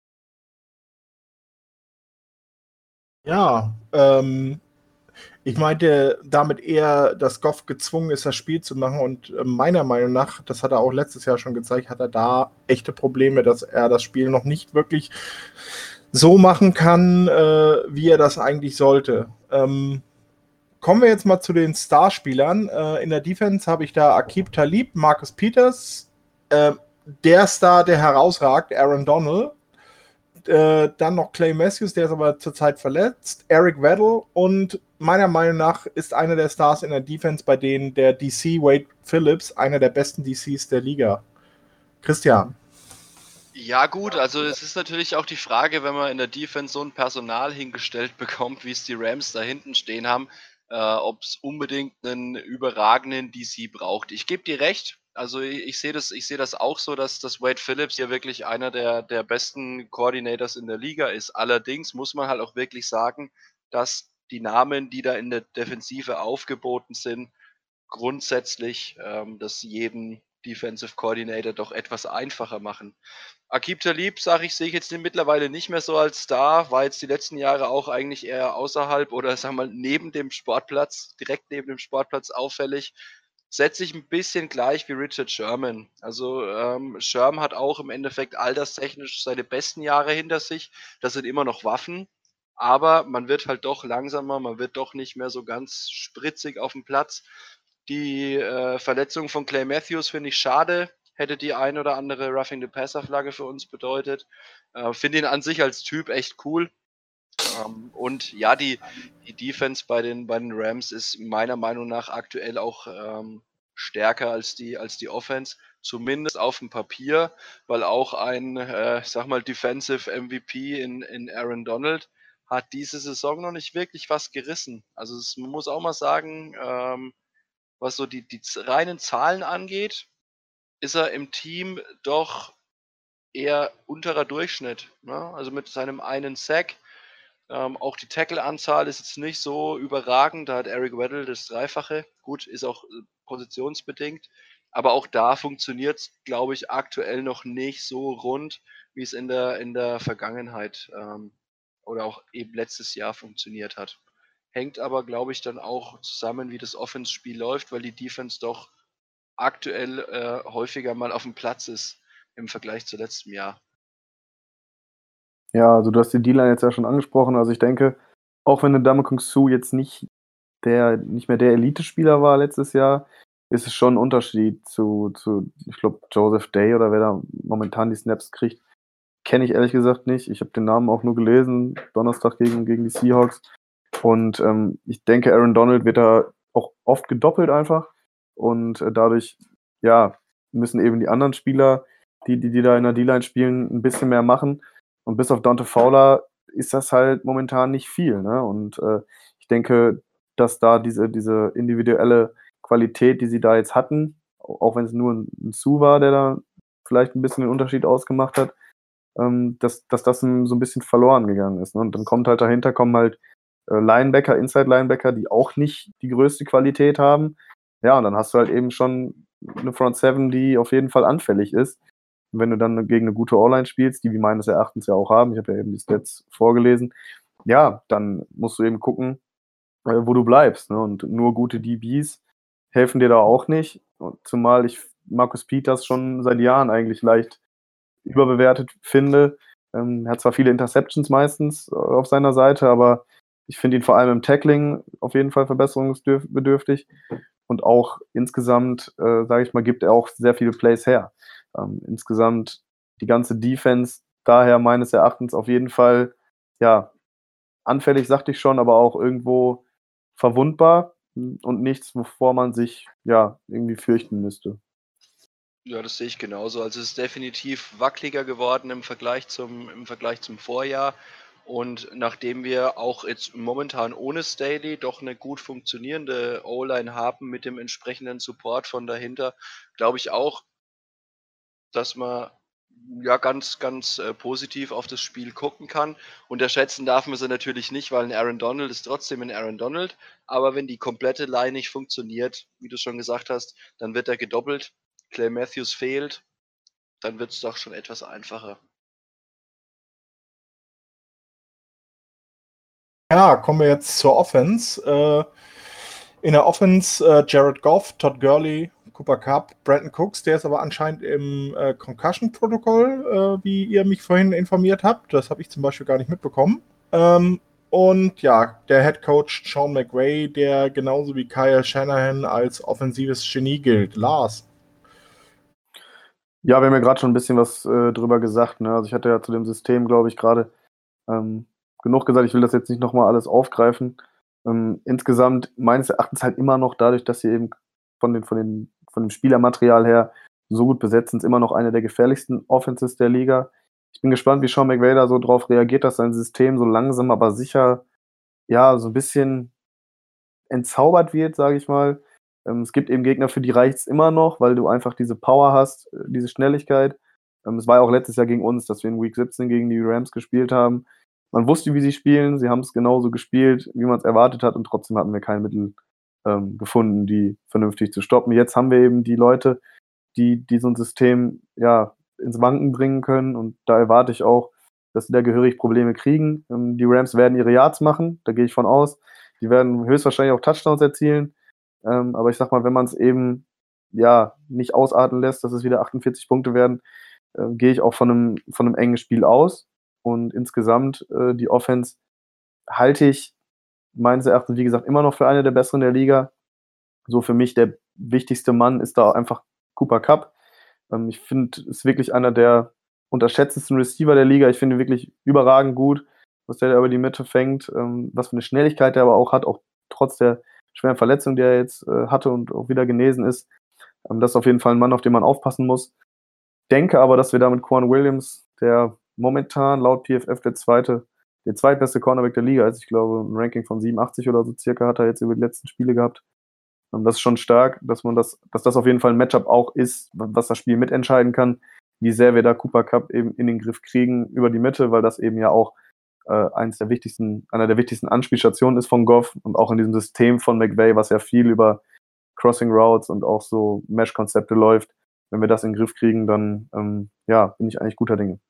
Ja, ähm, ich meinte damit eher, dass Goff gezwungen ist, das Spiel zu machen und äh, meiner Meinung nach, das hat er auch letztes Jahr schon gezeigt, hat er da echte Probleme, dass er das Spiel noch nicht wirklich so machen kann, äh, wie er das eigentlich sollte. Ähm, Kommen wir jetzt mal zu den Starspielern. Äh, in der Defense habe ich da Aqib Talib, Marcus Peters, äh, der Star, der herausragt, Aaron Donald, äh, dann noch Clay Matthews, der ist aber zurzeit verletzt, Eric Weddle und meiner Meinung nach ist einer der Stars in der Defense, bei denen der D C Wade Phillips, einer der besten D Cs der Liga. Christian. Ja gut, also es ist natürlich auch die Frage, wenn man in der Defense so ein Personal hingestellt bekommt, wie es die Rams da hinten stehen haben, äh, ob es unbedingt einen überragenden D C braucht. Ich gebe dir recht, also i ich sehe das ich sehe das auch so, dass dass Wade Phillips hier wirklich einer der der besten Coordinators in der Liga ist. Allerdings muss man halt auch wirklich sagen, dass die Namen, die da in der Defensive aufgeboten sind, grundsätzlich, ähm, das jeden Defensive Coordinator doch etwas einfacher machen. Aqib Talib, sage ich, sehe ich jetzt mittlerweile nicht mehr so als Star, war jetzt die letzten Jahre auch eigentlich eher außerhalb oder sagen wir mal neben dem Sportplatz, direkt neben dem Sportplatz auffällig. Setze ich ein bisschen gleich wie Richard Sherman. Also, ähm, Sherman hat auch im Endeffekt alterstechnisch seine besten Jahre hinter sich. Das sind immer noch Waffen, aber man wird halt doch langsamer, man wird doch nicht mehr so ganz spritzig auf dem Platz. Die, äh, Verletzung von Clay Matthews finde ich schade, hätte die ein oder andere Roughing the Passer Flagge für uns bedeutet. Äh, finde ihn an sich als Typ echt cool. Ähm, und ja, die die Defense bei den bei den Rams ist meiner Meinung nach aktuell auch, ähm, stärker als die als die Offense, zumindest auf dem Papier, weil auch ein, äh, ich sage mal, Defensive M V P in in Aaron Donald hat diese Saison noch nicht wirklich was gerissen. Also, es man muss auch mal sagen, ähm was so die die z reinen Zahlen angeht, ist er im Team doch eher unterer Durchschnitt, ne? Also, mit seinem einen Sack, ähm, auch die Tackle-Anzahl ist jetzt nicht so überragend. Da hat Eric Weddle das Dreifache. Gut, ist auch, äh, positionsbedingt, aber auch da funktioniert's, glaube ich, aktuell noch nicht so rund, wie es in der in der Vergangenheit, ähm, oder auch eben letztes Jahr funktioniert hat. Hängt aber, glaube ich, dann auch zusammen, wie das Offense-Spiel läuft, weil die Defense doch aktuell, äh, häufiger mal auf dem Platz ist im Vergleich zu letztem Jahr. Ja, also du hast die D-Line jetzt ja schon angesprochen. Also ich denke, auch wenn der Ndamukong Suh jetzt nicht der nicht mehr der Elite-Spieler war letztes Jahr, ist es schon ein Unterschied zu, zu ich glaube, Joseph Day oder wer da momentan die Snaps kriegt, kenne ich ehrlich gesagt nicht. Ich habe den Namen auch nur gelesen, Donnerstag gegen, gegen die Seahawks. Und ähm, ich denke, Aaron Donald wird da auch oft gedoppelt einfach. Und äh, dadurch, ja, müssen eben die anderen Spieler, die, die, die da in der D-Line spielen, ein bisschen mehr machen. Und bis auf Dante Fowler ist das halt momentan nicht viel. Ne? Und äh, ich denke, dass da diese, diese individuelle Qualität, die sie da jetzt hatten, auch wenn es nur ein, ein Sue war, der da vielleicht ein bisschen den Unterschied ausgemacht hat, ähm, dass, dass das ein, so ein bisschen verloren gegangen ist. Ne? Und dann kommt halt dahinter, kommen halt äh, Linebacker, Inside-Linebacker, die auch nicht die größte Qualität haben. Ja, und dann hast du halt eben schon eine Front Seven, die auf jeden Fall anfällig ist. Und wenn du dann gegen eine gute O-Line spielst, die wir meines Erachtens ja auch haben, ich habe ja eben die Stats vorgelesen, ja, dann musst du eben gucken, äh, wo du bleibst. Ne? Und nur gute D Bs helfen dir da auch nicht. Und zumal ich Marcus Peters schon seit Jahren eigentlich leicht überbewertet finde. Ähm, er hat zwar viele Interceptions meistens äh, auf seiner Seite, aber ich finde ihn vor allem im Tackling auf jeden Fall verbesserungsbedürftig. Und auch insgesamt, äh, sage ich mal, gibt er auch sehr viele Plays her. Ähm, insgesamt die ganze Defense daher meines Erachtens auf jeden Fall, ja, anfällig, sagte ich schon, aber auch irgendwo verwundbar und nichts, wovor man sich ja irgendwie fürchten müsste. Ja, das sehe ich genauso. Also, es ist definitiv wackeliger geworden im Vergleich zum im Vergleich zum Vorjahr. Und nachdem wir auch jetzt momentan ohne Staley doch eine gut funktionierende O-Line haben mit dem entsprechenden Support von dahinter, glaube ich auch, dass man, ja, ganz, ganz, äh, positiv auf das Spiel gucken kann. Unterschätzen darf man sie natürlich nicht, weil 'n Aaron Donald ist trotzdem 'n Aaron Donald. Aber wenn die komplette Line nicht funktioniert, wie du schon gesagt hast, dann wird er gedoppelt. Clay Matthews fehlt, dann wird's doch schon etwas einfacher. Ja, kommen wir jetzt zur Offense. Äh, in der Offense äh, Jared Goff, Todd Gurley, Cooper Kupp, Brandon Cooks, der ist aber anscheinend im äh, Concussion-Protokoll, äh, wie ihr mich vorhin informiert habt. Das habe ich zum Beispiel gar nicht mitbekommen. Ähm, und ja, der Head Coach Sean McVay, der genauso wie Kyle Shanahan als offensives Genie gilt. Lars. Ja, wir haben ja gerade schon ein bisschen was äh, drüber gesagt. Ne? Also ich hatte ja zu dem System, glaube ich, gerade ähm, genug gesagt. Ich will das jetzt nicht nochmal alles aufgreifen. Ähm, insgesamt meines Erachtens halt immer noch dadurch, dass sie eben von, den, von, den, von dem Spielermaterial her so gut besetzt sind, immer noch eine der gefährlichsten Offenses der Liga. Ich bin gespannt, wie Sean McVay da so drauf reagiert, dass sein System so langsam, aber sicher, ja, so ein bisschen entzaubert wird, sage ich mal. Ähm, es gibt eben Gegner, für die reicht es immer noch, weil du einfach diese Power hast, äh, diese Schnelligkeit. Ähm, es war ja auch letztes Jahr gegen uns, dass wir in Week siebzehn gegen die Rams gespielt haben. Man wusste, wie sie spielen, sie haben es genauso gespielt, wie man es erwartet hat, und trotzdem hatten wir kein Mittel ähm, gefunden, die vernünftig zu stoppen. Jetzt haben wir eben die Leute, die, die so ein System ja, ins Wanken bringen können, und da erwarte ich auch, dass sie da gehörig Probleme kriegen. Ähm, die Rams werden ihre Yards machen, da gehe ich von aus. Die werden höchstwahrscheinlich auch Touchdowns erzielen. Ähm, aber ich sag mal, wenn man es eben ja nicht ausarten lässt, dass es wieder achtundvierzig Punkte werden, äh, gehe ich auch von einem, von einem engen Spiel aus. Und insgesamt äh, die Offense halte ich meines Erachtens, wie gesagt, immer noch für eine der besseren der Liga. So für mich der wichtigste Mann ist da einfach Cooper Kupp. Ähm, ich finde, es ist wirklich einer der unterschätztesten Receiver der Liga. Ich finde ihn wirklich überragend gut, was der da über die Mitte fängt, ähm, was für eine Schnelligkeit der aber auch hat, auch trotz der schweren Verletzung, die er jetzt äh, hatte und auch wieder genesen ist. Ähm, das ist auf jeden Fall ein Mann, auf den man aufpassen muss. Denke aber, dass wir da mit Quan Williams, der momentan laut P F F der zweite, der zweitbeste Cornerback der Liga ist, ich glaube, ein Ranking von siebenundachtzig oder so circa hat er jetzt über die letzten Spiele gehabt. Und das ist schon stark, dass man das, dass das auf jeden Fall ein Matchup auch ist, was das Spiel mitentscheiden kann, wie sehr wir da Cooper Kupp eben in den Griff kriegen über die Mitte, weil das eben ja auch äh, eins der wichtigsten, einer der wichtigsten Anspielstationen ist von Goff und auch in diesem System von McVay, was ja viel über Crossing Routes und auch so Mesh-Konzepte läuft. Wenn wir das in den Griff kriegen, dann ähm, ja, bin ich eigentlich guter Dinge.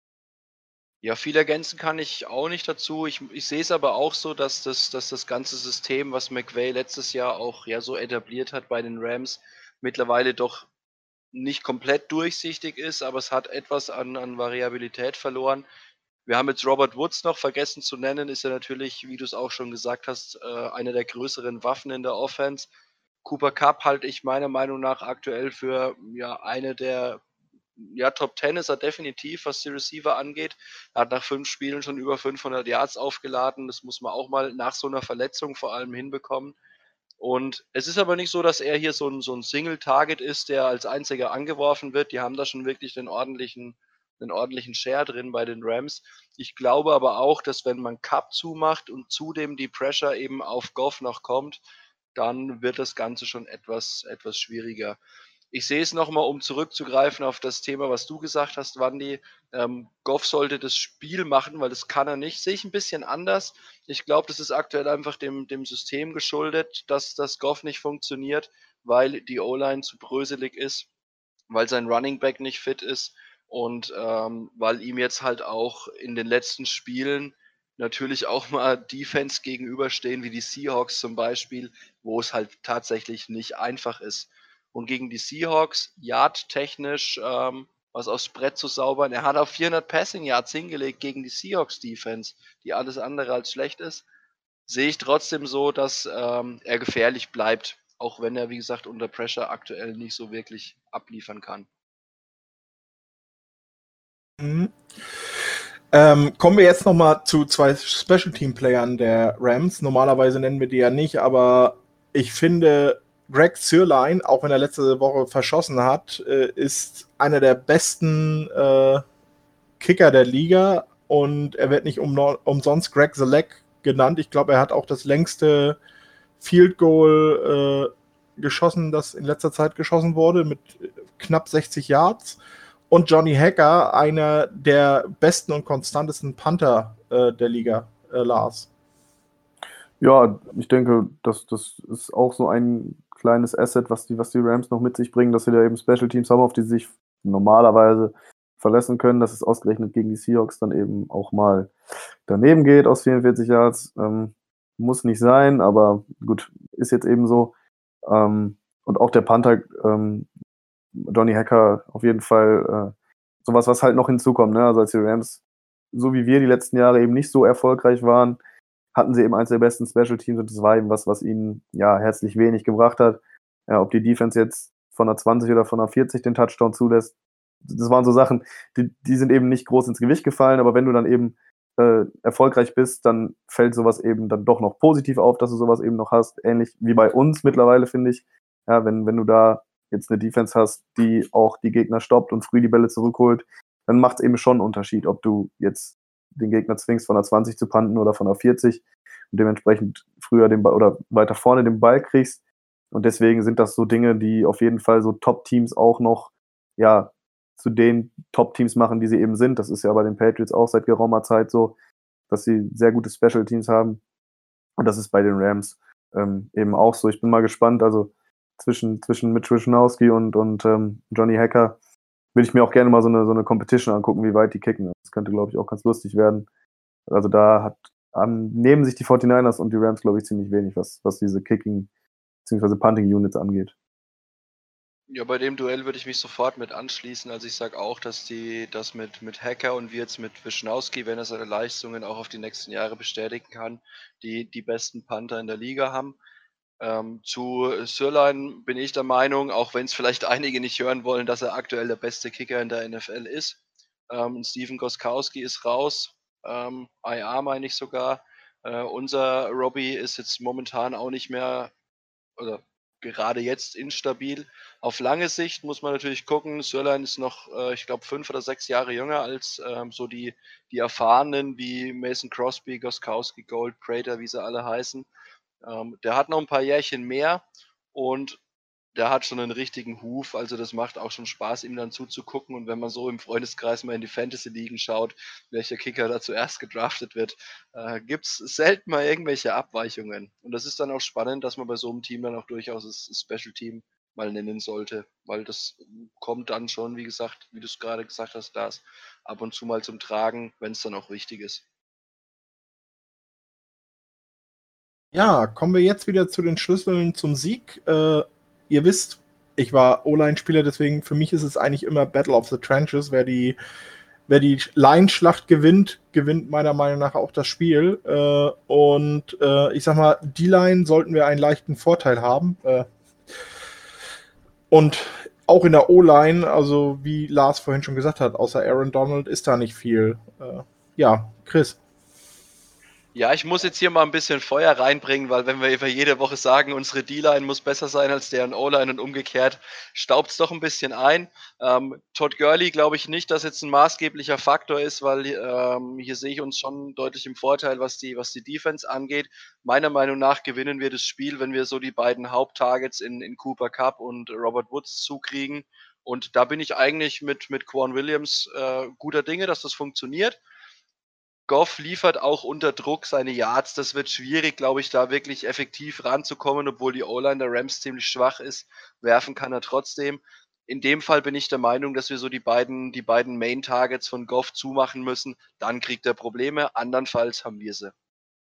Ja, viel ergänzen kann ich auch nicht dazu. Ich, ich sehe es aber auch so, dass das, dass das ganze System, was McVay letztes Jahr auch ja so etabliert hat bei den Rams, mittlerweile doch nicht komplett durchsichtig ist, aber es hat etwas an, an Variabilität verloren. Wir haben jetzt Robert Woods noch vergessen zu nennen, ist ja natürlich, wie du es auch schon gesagt hast, äh, eine der größeren Waffen in der Offense. Cooper Kupp halte ich meiner Meinung nach aktuell für ja eine der ja, Top zehn ist er definitiv, was die Receiver angeht. Er hat nach fünf Spielen schon über fünfhundert Yards aufgeladen. Das muss man auch mal nach so einer Verletzung vor allem hinbekommen. Und es ist aber nicht so, dass er hier so ein, so ein Single-Target ist, der als einziger angeworfen wird. Die haben da schon wirklich den ordentlichen, den ordentlichen Share drin bei den Rams. Ich glaube aber auch, dass wenn man Cup zumacht und zudem die Pressure eben auf Goff noch kommt, dann wird das Ganze schon etwas, etwas schwieriger. Ich sehe es nochmal, um zurückzugreifen auf das Thema, was du gesagt hast, Wandi. Ähm, Goff sollte das Spiel machen, weil das kann er nicht. Sehe ich ein bisschen anders. Ich glaube, das ist aktuell einfach dem, dem System geschuldet, dass das Goff nicht funktioniert, weil die O-Line zu bröselig ist, weil sein Running Back nicht fit ist und ähm, weil ihm jetzt halt auch in den letzten Spielen natürlich auch mal Defense gegenüberstehen, wie die Seahawks zum Beispiel, wo es halt tatsächlich nicht einfach ist. Und gegen die Seahawks, yardtechnisch, ähm, was aufs Brett zu zaubern. Er hat auf vierhundert Passing Yards hingelegt gegen die Seahawks Defense, die alles andere als schlecht ist. Sehe ich trotzdem so, dass ähm, er gefährlich bleibt, auch wenn er, wie gesagt, unter Pressure aktuell nicht so wirklich abliefern kann. Mhm. Ähm, kommen wir jetzt nochmal zu zwei Special-Team-Playern der Rams. Normalerweise nennen wir die ja nicht, aber ich finde, Greg Zuerlein, auch wenn er letzte Woche verschossen hat, äh, ist einer der besten äh, Kicker der Liga und er wird nicht um, umsonst Greg the Leg genannt. Ich glaube, er hat auch das längste Field Goal äh, geschossen, das in letzter Zeit geschossen wurde, mit knapp sechzig Yards. Und Johnny Hacker, einer der besten und konstantesten Panther äh, der Liga, äh, Lars. Ja, ich denke, das, das ist auch so ein kleines Asset, was die, was die Rams noch mit sich bringen, dass sie da eben Special Teams haben, auf die sie sich normalerweise verlassen können, dass es ausgerechnet gegen die Seahawks dann eben auch mal daneben geht aus vierundvierzig Yards. Ähm, muss nicht sein, aber gut, ist jetzt eben so. Ähm, und auch der Panther, ähm, Johnny Hacker, auf jeden Fall äh, sowas, was halt noch hinzukommt. Ne? Also als die Rams, so wie wir die letzten Jahre eben nicht so erfolgreich waren, hatten sie eben eins der besten Special Teams und das war eben was, was ihnen ja herzlich wenig gebracht hat. Ja, ob die Defense jetzt von einer zwanzig oder von einer vierzig den Touchdown zulässt, das waren so Sachen, die, die sind eben nicht groß ins Gewicht gefallen, aber wenn du dann eben äh, erfolgreich bist, dann fällt sowas eben dann doch noch positiv auf, dass du sowas eben noch hast. Ähnlich wie bei uns mittlerweile, finde ich. Ja, wenn, wenn du da jetzt eine Defense hast, die auch die Gegner stoppt und früh die Bälle zurückholt, dann macht es eben schon einen Unterschied, ob du jetzt den Gegner zwingst, von der zwanzig zu punten oder von der vierzig und dementsprechend früher den Ball oder weiter vorne den Ball kriegst. Und deswegen sind das so Dinge, die auf jeden Fall so Top-Teams auch noch, ja, zu den Top-Teams machen, die sie eben sind. Das ist ja bei den Patriots auch seit geraumer Zeit so, dass sie sehr gute Special-Teams haben. Und das ist bei den Rams ähm, eben auch so. Ich bin mal gespannt, also zwischen, zwischen Mitch Wishnowsky und, und ähm, Johnny Hacker würde ich mir auch gerne mal so eine, so eine Competition angucken, wie weit die kicken. Das könnte, glaube ich, auch ganz lustig werden. Also da hat, ähm, nehmen sich die forty-niners und die Rams, glaube ich, ziemlich wenig, was, was diese Kicking- bzw. Punting-Units angeht. Ja, bei dem Duell würde ich mich sofort mit anschließen. Also ich sage auch, dass die das mit, mit Hacker und wir jetzt mit Wishnowsky, wenn er seine Leistungen auch auf die nächsten Jahre bestätigen kann, die die besten Panther in der Liga haben. Ähm, zu Sirlein bin ich der Meinung, auch wenn es vielleicht einige nicht hören wollen, dass er aktuell der beste Kicker in der N F L ist. Ähm, Steven Gostkowski ist raus, ähm, I R meine ich sogar. Äh, unser Robbie ist jetzt momentan auch nicht mehr, oder gerade jetzt instabil. Auf lange Sicht muss man natürlich gucken. Sirlein ist noch, äh, ich glaube, fünf oder sechs Jahre jünger als ähm, so die, die Erfahrenen wie Mason Crosby, Gostkowski, Gold, Prater, wie sie alle heißen. Ähm, der hat noch ein paar Jährchen mehr und der hat schon einen richtigen Huf. Also das macht auch schon Spaß, ihm dann zuzugucken. Und wenn man so im Freundeskreis mal in die Fantasy-Ligen schaut, welcher Kicker da zuerst gedraftet wird, äh, gibt es selten mal irgendwelche Abweichungen. Und das ist dann auch spannend, dass man bei so einem Team dann auch durchaus das Special Team mal nennen sollte, weil das kommt dann schon, wie gesagt, wie du es gerade gesagt hast, Lars, ab und zu mal zum Tragen, wenn es dann auch wichtig ist. Ja, kommen wir jetzt wieder zu den Schlüsseln zum Sieg. Äh, ihr wisst, ich war O-Line-Spieler, deswegen für mich ist es eigentlich immer Battle of the Trenches. Wer die, wer die Line-Schlacht gewinnt, gewinnt meiner Meinung nach auch das Spiel. Äh, und äh, ich sag mal, die Line sollten wir einen leichten Vorteil haben. Äh, und auch in der O-Line, also wie Lars vorhin schon gesagt hat, außer Aaron Donald ist da nicht viel. Äh, ja, Chris. Ja, ich muss jetzt hier mal ein bisschen Feuer reinbringen, weil wenn wir jede Woche sagen, unsere D-Line muss besser sein als deren O-Line und umgekehrt, staubt es doch ein bisschen ein. Ähm, Todd Gurley glaube ich nicht, dass jetzt ein maßgeblicher Faktor ist, weil ähm, hier sehe ich uns schon deutlich im Vorteil, was die, was die Defense angeht. Meiner Meinung nach gewinnen wir das Spiel, wenn wir so die beiden Haupttargets in, in Cooper Kupp und Robert Woods zukriegen. Und da bin ich eigentlich mit, mit Quan Williams äh, guter Dinge, dass das funktioniert. Goff liefert auch unter Druck seine Yards. Das wird schwierig, glaube ich, da wirklich effektiv ranzukommen, obwohl die O-Line der Rams ziemlich schwach ist. Werfen kann er trotzdem. In dem Fall bin ich der Meinung, dass wir so die beiden, die beiden Main-Targets von Goff zumachen müssen. Dann kriegt er Probleme. Andernfalls haben wir sie.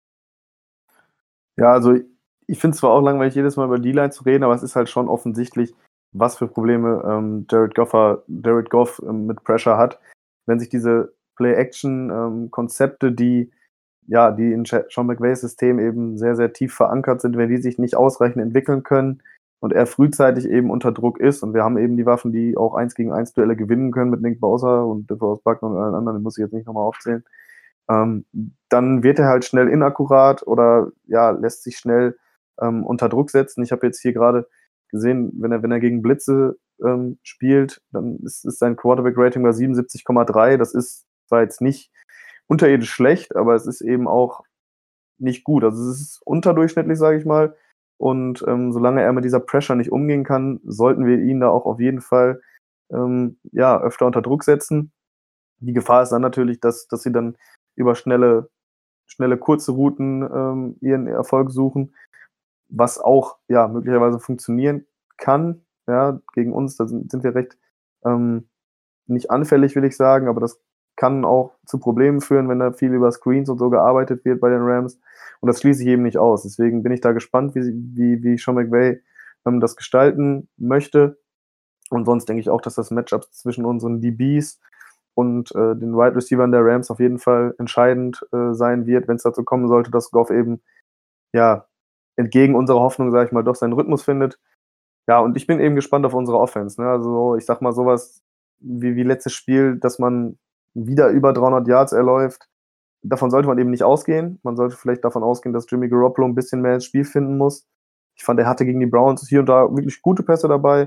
Ja, also ich finde es zwar auch langweilig, jedes Mal über die Line zu reden, aber es ist halt schon offensichtlich, was für Probleme ähm, Jared, Goffer, Jared Goff ähm, mit Pressure hat. Wenn sich diese Play-Action-Konzepte, ähm, die ja, die in Sean McVays System eben sehr, sehr tief verankert sind, wenn die sich nicht ausreichend entwickeln können und er frühzeitig eben unter Druck ist und wir haben eben die Waffen, die auch eins gegen eins Duelle gewinnen können mit Nick Bosa und DeForest Buckner und allen anderen, den muss ich jetzt nicht nochmal aufzählen, ähm, dann wird er halt schnell inakkurat oder ja, lässt sich schnell ähm, unter Druck setzen. Ich habe jetzt hier gerade gesehen, wenn er, wenn er gegen Blitze ähm, spielt, dann ist, ist sein Quarterback-Rating bei siebenundsiebzig Komma drei. Das ist zwar jetzt nicht unterirdisch schlecht, aber es ist eben auch nicht gut. Also es ist unterdurchschnittlich, sage ich mal. Und ähm, solange er mit dieser Pressure nicht umgehen kann, sollten wir ihn da auch auf jeden Fall ähm, ja, öfter unter Druck setzen. Die Gefahr ist dann natürlich, dass, dass sie dann über schnelle, schnelle kurze Routen ähm, ihren Erfolg suchen, was auch ja möglicherweise funktionieren kann. Ja, gegen uns, da sind, sind wir recht ähm, nicht anfällig, will ich sagen, aber das kann auch zu Problemen führen, wenn da viel über Screens und so gearbeitet wird bei den Rams. Und das schließe ich eben nicht aus. Deswegen bin ich da gespannt, wie, wie, wie Sean McVay ähm, das gestalten möchte. Und sonst denke ich auch, dass das Matchup zwischen unseren D Bs und äh, den Wide Receivern der Rams auf jeden Fall entscheidend äh, sein wird, wenn es dazu kommen sollte, dass Goff eben ja entgegen unserer Hoffnung, sage ich mal, doch seinen Rhythmus findet. Ja, und ich bin eben gespannt auf unsere Offense. Ne? Also ich sag mal sowas wie, wie letztes Spiel, dass man wieder über dreihundert Yards erläuft. Davon sollte man eben nicht ausgehen. Man sollte vielleicht davon ausgehen, dass Jimmy Garoppolo ein bisschen mehr ins Spiel finden muss. Ich fand, er hatte gegen die Browns hier und da wirklich gute Pässe dabei.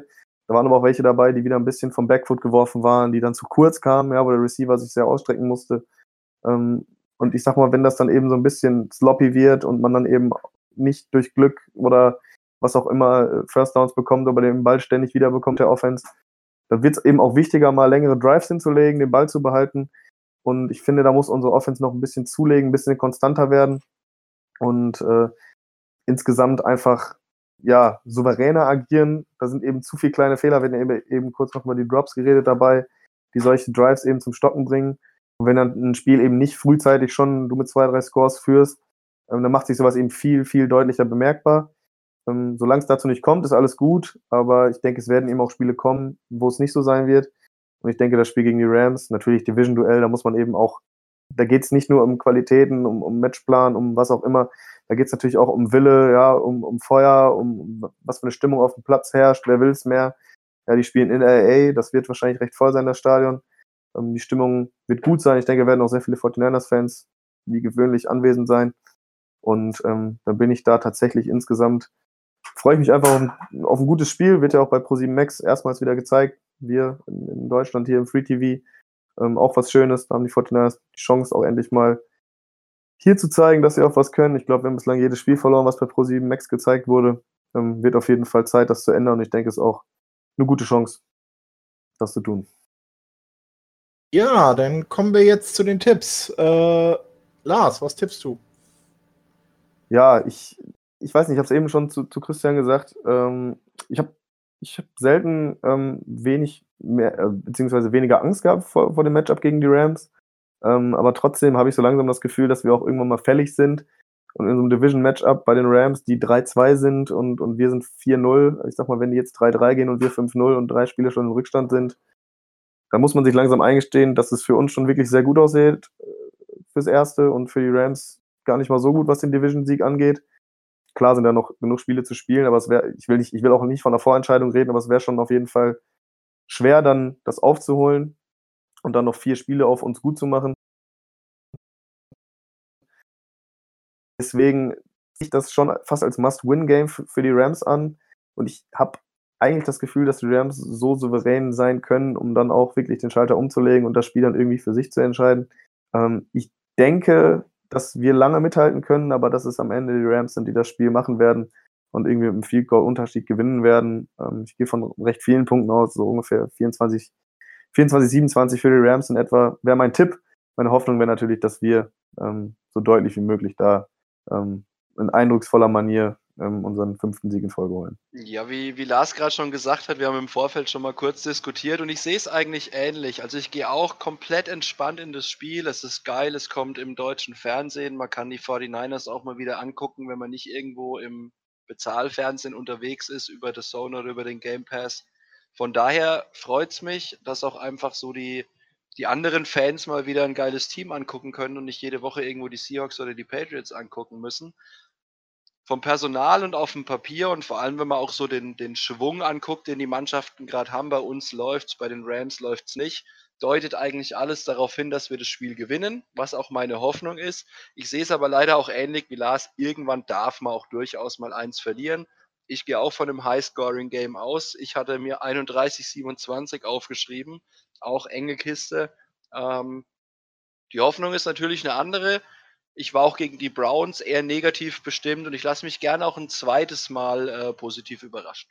Da waren aber auch welche dabei, die wieder ein bisschen vom Backfoot geworfen waren, die dann zu kurz kamen, ja, wo der Receiver sich sehr ausstrecken musste. Ähm, und ich sag mal, wenn das dann eben so ein bisschen sloppy wird und man dann eben nicht durch Glück oder was auch immer First Downs bekommt, aber den Ball ständig wieder bekommt, der Offense, dann wird es eben auch wichtiger, mal längere Drives hinzulegen, den Ball zu behalten. Und ich finde, da muss unsere Offense noch ein bisschen zulegen, ein bisschen konstanter werden und äh, insgesamt einfach ja, souveräner agieren. Da sind eben zu viele kleine Fehler, wenn eben, eben kurz noch über die Drops geredet dabei, die solche Drives eben zum Stocken bringen. Und wenn dann ein Spiel eben nicht frühzeitig schon du mit zwei, drei Scores führst, ähm, dann macht sich sowas eben viel, viel deutlicher bemerkbar. Ähm, solange es dazu nicht kommt, ist alles gut, aber ich denke, es werden eben auch Spiele kommen, wo es nicht so sein wird. Und ich denke, das Spiel gegen die Rams, natürlich Division-Duell, da muss man eben auch, da geht es nicht nur um Qualitäten, um, um Matchplan, um was auch immer, da geht es natürlich auch um Wille, ja, um, um Feuer, um, um was für eine Stimmung auf dem Platz herrscht, wer will es mehr. Ja, die spielen in L A, das wird wahrscheinlich recht voll sein, das Stadion. Ähm, die Stimmung wird gut sein, ich denke, werden auch sehr viele forty-niners-Fans wie gewöhnlich anwesend sein. Und ähm, dann bin ich da tatsächlich insgesamt, freue ich mich einfach auf ein, auf ein gutes Spiel, wird ja auch bei ProSieben Max erstmals wieder gezeigt. Wir in, in Deutschland hier im Free T V, ähm, auch was Schönes, da haben die forty-niners die Chance auch endlich mal hier zu zeigen, dass sie auch was können. Ich glaube, wir haben bislang jedes Spiel verloren, was bei ProSieben Max gezeigt wurde. Ähm, wird auf jeden Fall Zeit, das zu ändern und ich denke, es ist auch eine gute Chance, das zu tun. Ja, dann kommen wir jetzt zu den Tipps. Äh, Lars, was tippst du? Ja, ich, ich weiß nicht, ich habe es eben schon zu, zu Christian gesagt. Ähm, ich habe ich hab selten ähm, wenig mehr, äh, beziehungsweise weniger Angst gehabt vor, vor dem Matchup gegen die Rams. Ähm, aber trotzdem habe ich so langsam das Gefühl, dass wir auch irgendwann mal fällig sind. Und in so einem Division-Matchup bei den Rams, die drei zwei sind und, und wir sind vier null, ich sag mal, wenn die jetzt drei drei gehen und wir fünf null und drei Spiele schon im Rückstand sind, dann muss man sich langsam eingestehen, dass es für uns schon wirklich sehr gut aussieht äh, fürs Erste und für die Rams gar nicht mal so gut, was den Division-Sieg angeht. Klar sind da noch genug Spiele zu spielen, aber es wäre, ich will nicht, ich will auch nicht von einer Vorentscheidung reden, aber es wäre schon auf jeden Fall schwer, dann das aufzuholen und dann noch vier Spiele auf uns gut zu machen. Deswegen sehe ich das schon fast als Must-Win-Game für die Rams an. Und ich habe eigentlich das Gefühl, dass die Rams so souverän sein können, um dann auch wirklich den Schalter umzulegen und das Spiel dann irgendwie für sich zu entscheiden. Ähm, ich denke, dass wir lange mithalten können, aber dass es am Ende die Rams sind, die das Spiel machen werden und irgendwie mit einem Field Goal Unterschied gewinnen werden. Ähm, ich gehe von recht vielen Punkten aus, so ungefähr vierundzwanzig, vierundzwanzig, siebenundzwanzig für die Rams in etwa, wäre mein Tipp. Meine Hoffnung wäre natürlich, dass wir ähm, so deutlich wie möglich da ähm, in eindrucksvoller Manier ähm, unseren fünften Sieg in Folge holen. Ja, wie, wie Lars gerade schon gesagt hat, wir haben im Vorfeld schon mal kurz diskutiert und ich sehe es eigentlich ähnlich. Also ich gehe auch komplett entspannt in das Spiel. Es ist geil, es kommt im deutschen Fernsehen. Man kann die forty-niners auch mal wieder angucken, wenn man nicht irgendwo im Bezahlfernsehen unterwegs ist, über The Zone oder über den Game Pass. Von daher freut es mich, dass auch einfach so die, die anderen Fans mal wieder ein geiles Team angucken können und nicht jede Woche irgendwo die Seahawks oder die Patriots angucken müssen. Vom Personal und auf dem Papier und vor allem, wenn man auch so den, den Schwung anguckt, den die Mannschaften gerade haben, bei uns läuft's, bei den Rams läuft's nicht, deutet eigentlich alles darauf hin, dass wir das Spiel gewinnen, was auch meine Hoffnung ist. Ich sehe es aber leider auch ähnlich wie Lars, irgendwann darf man auch durchaus mal eins verlieren. Ich gehe auch von einem High-Scoring-Game aus. Ich hatte mir einunddreißig siebenundzwanzig aufgeschrieben, auch enge Kiste. Ähm, die Hoffnung ist natürlich eine andere. Ich war auch gegen die Browns eher negativ bestimmt und ich lasse mich gerne auch ein zweites Mal äh, positiv überraschen.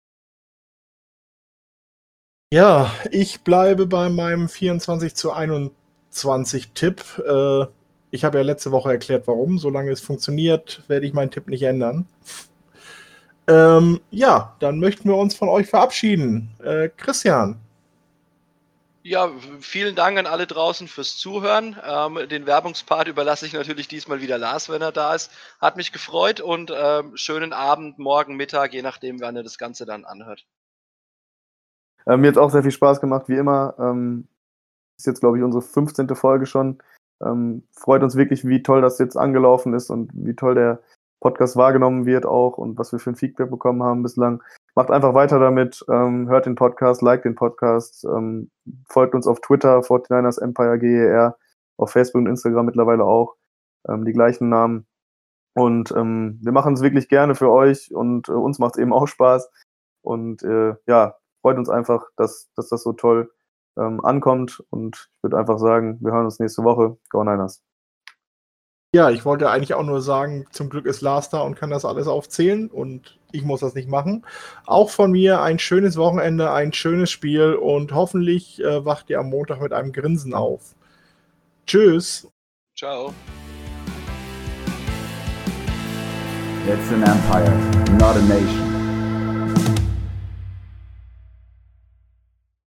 Ja, ich bleibe bei meinem vierundzwanzig zu einundzwanzig Tipp. Äh, ich habe ja letzte Woche erklärt, warum. Solange es funktioniert, werde ich meinen Tipp nicht ändern. Ähm, ja, dann möchten wir uns von euch verabschieden. Äh, Christian. Ja, vielen Dank an alle draußen fürs Zuhören. Ähm, den Werbungspart überlasse ich natürlich diesmal wieder Lars, wenn er da ist. Hat mich gefreut und ähm, schönen Abend, morgen, Mittag, je nachdem, wann ihr das Ganze dann anhört. Äh, mir hat es auch sehr viel Spaß gemacht, wie immer. Ähm, ist jetzt, glaube ich, unsere fünfzehnte Folge schon. Ähm, freut uns wirklich, wie toll das jetzt angelaufen ist und wie toll der Podcast wahrgenommen wird auch und was wir für ein Feedback bekommen haben bislang. Macht einfach weiter damit, ähm, hört den Podcast, liked den Podcast, ähm, folgt uns auf Twitter, forty-niners Empire G E R, auf Facebook und Instagram mittlerweile auch, ähm, die gleichen Namen. Und ähm, wir machen es wirklich gerne für euch und äh, uns macht es eben auch Spaß. Und äh, ja, freut uns einfach, dass, dass das so toll ähm, ankommt. Und ich würde einfach sagen, wir hören uns nächste Woche. Go Niners. Ja, ich wollte eigentlich auch nur sagen, zum Glück ist Lars da und kann das alles aufzählen und ich muss das nicht machen. Auch von mir ein schönes Wochenende, ein schönes Spiel und hoffentlich äh, wacht ihr am Montag mit einem Grinsen auf. Tschüss. Ciao. It's an empire, not a nation.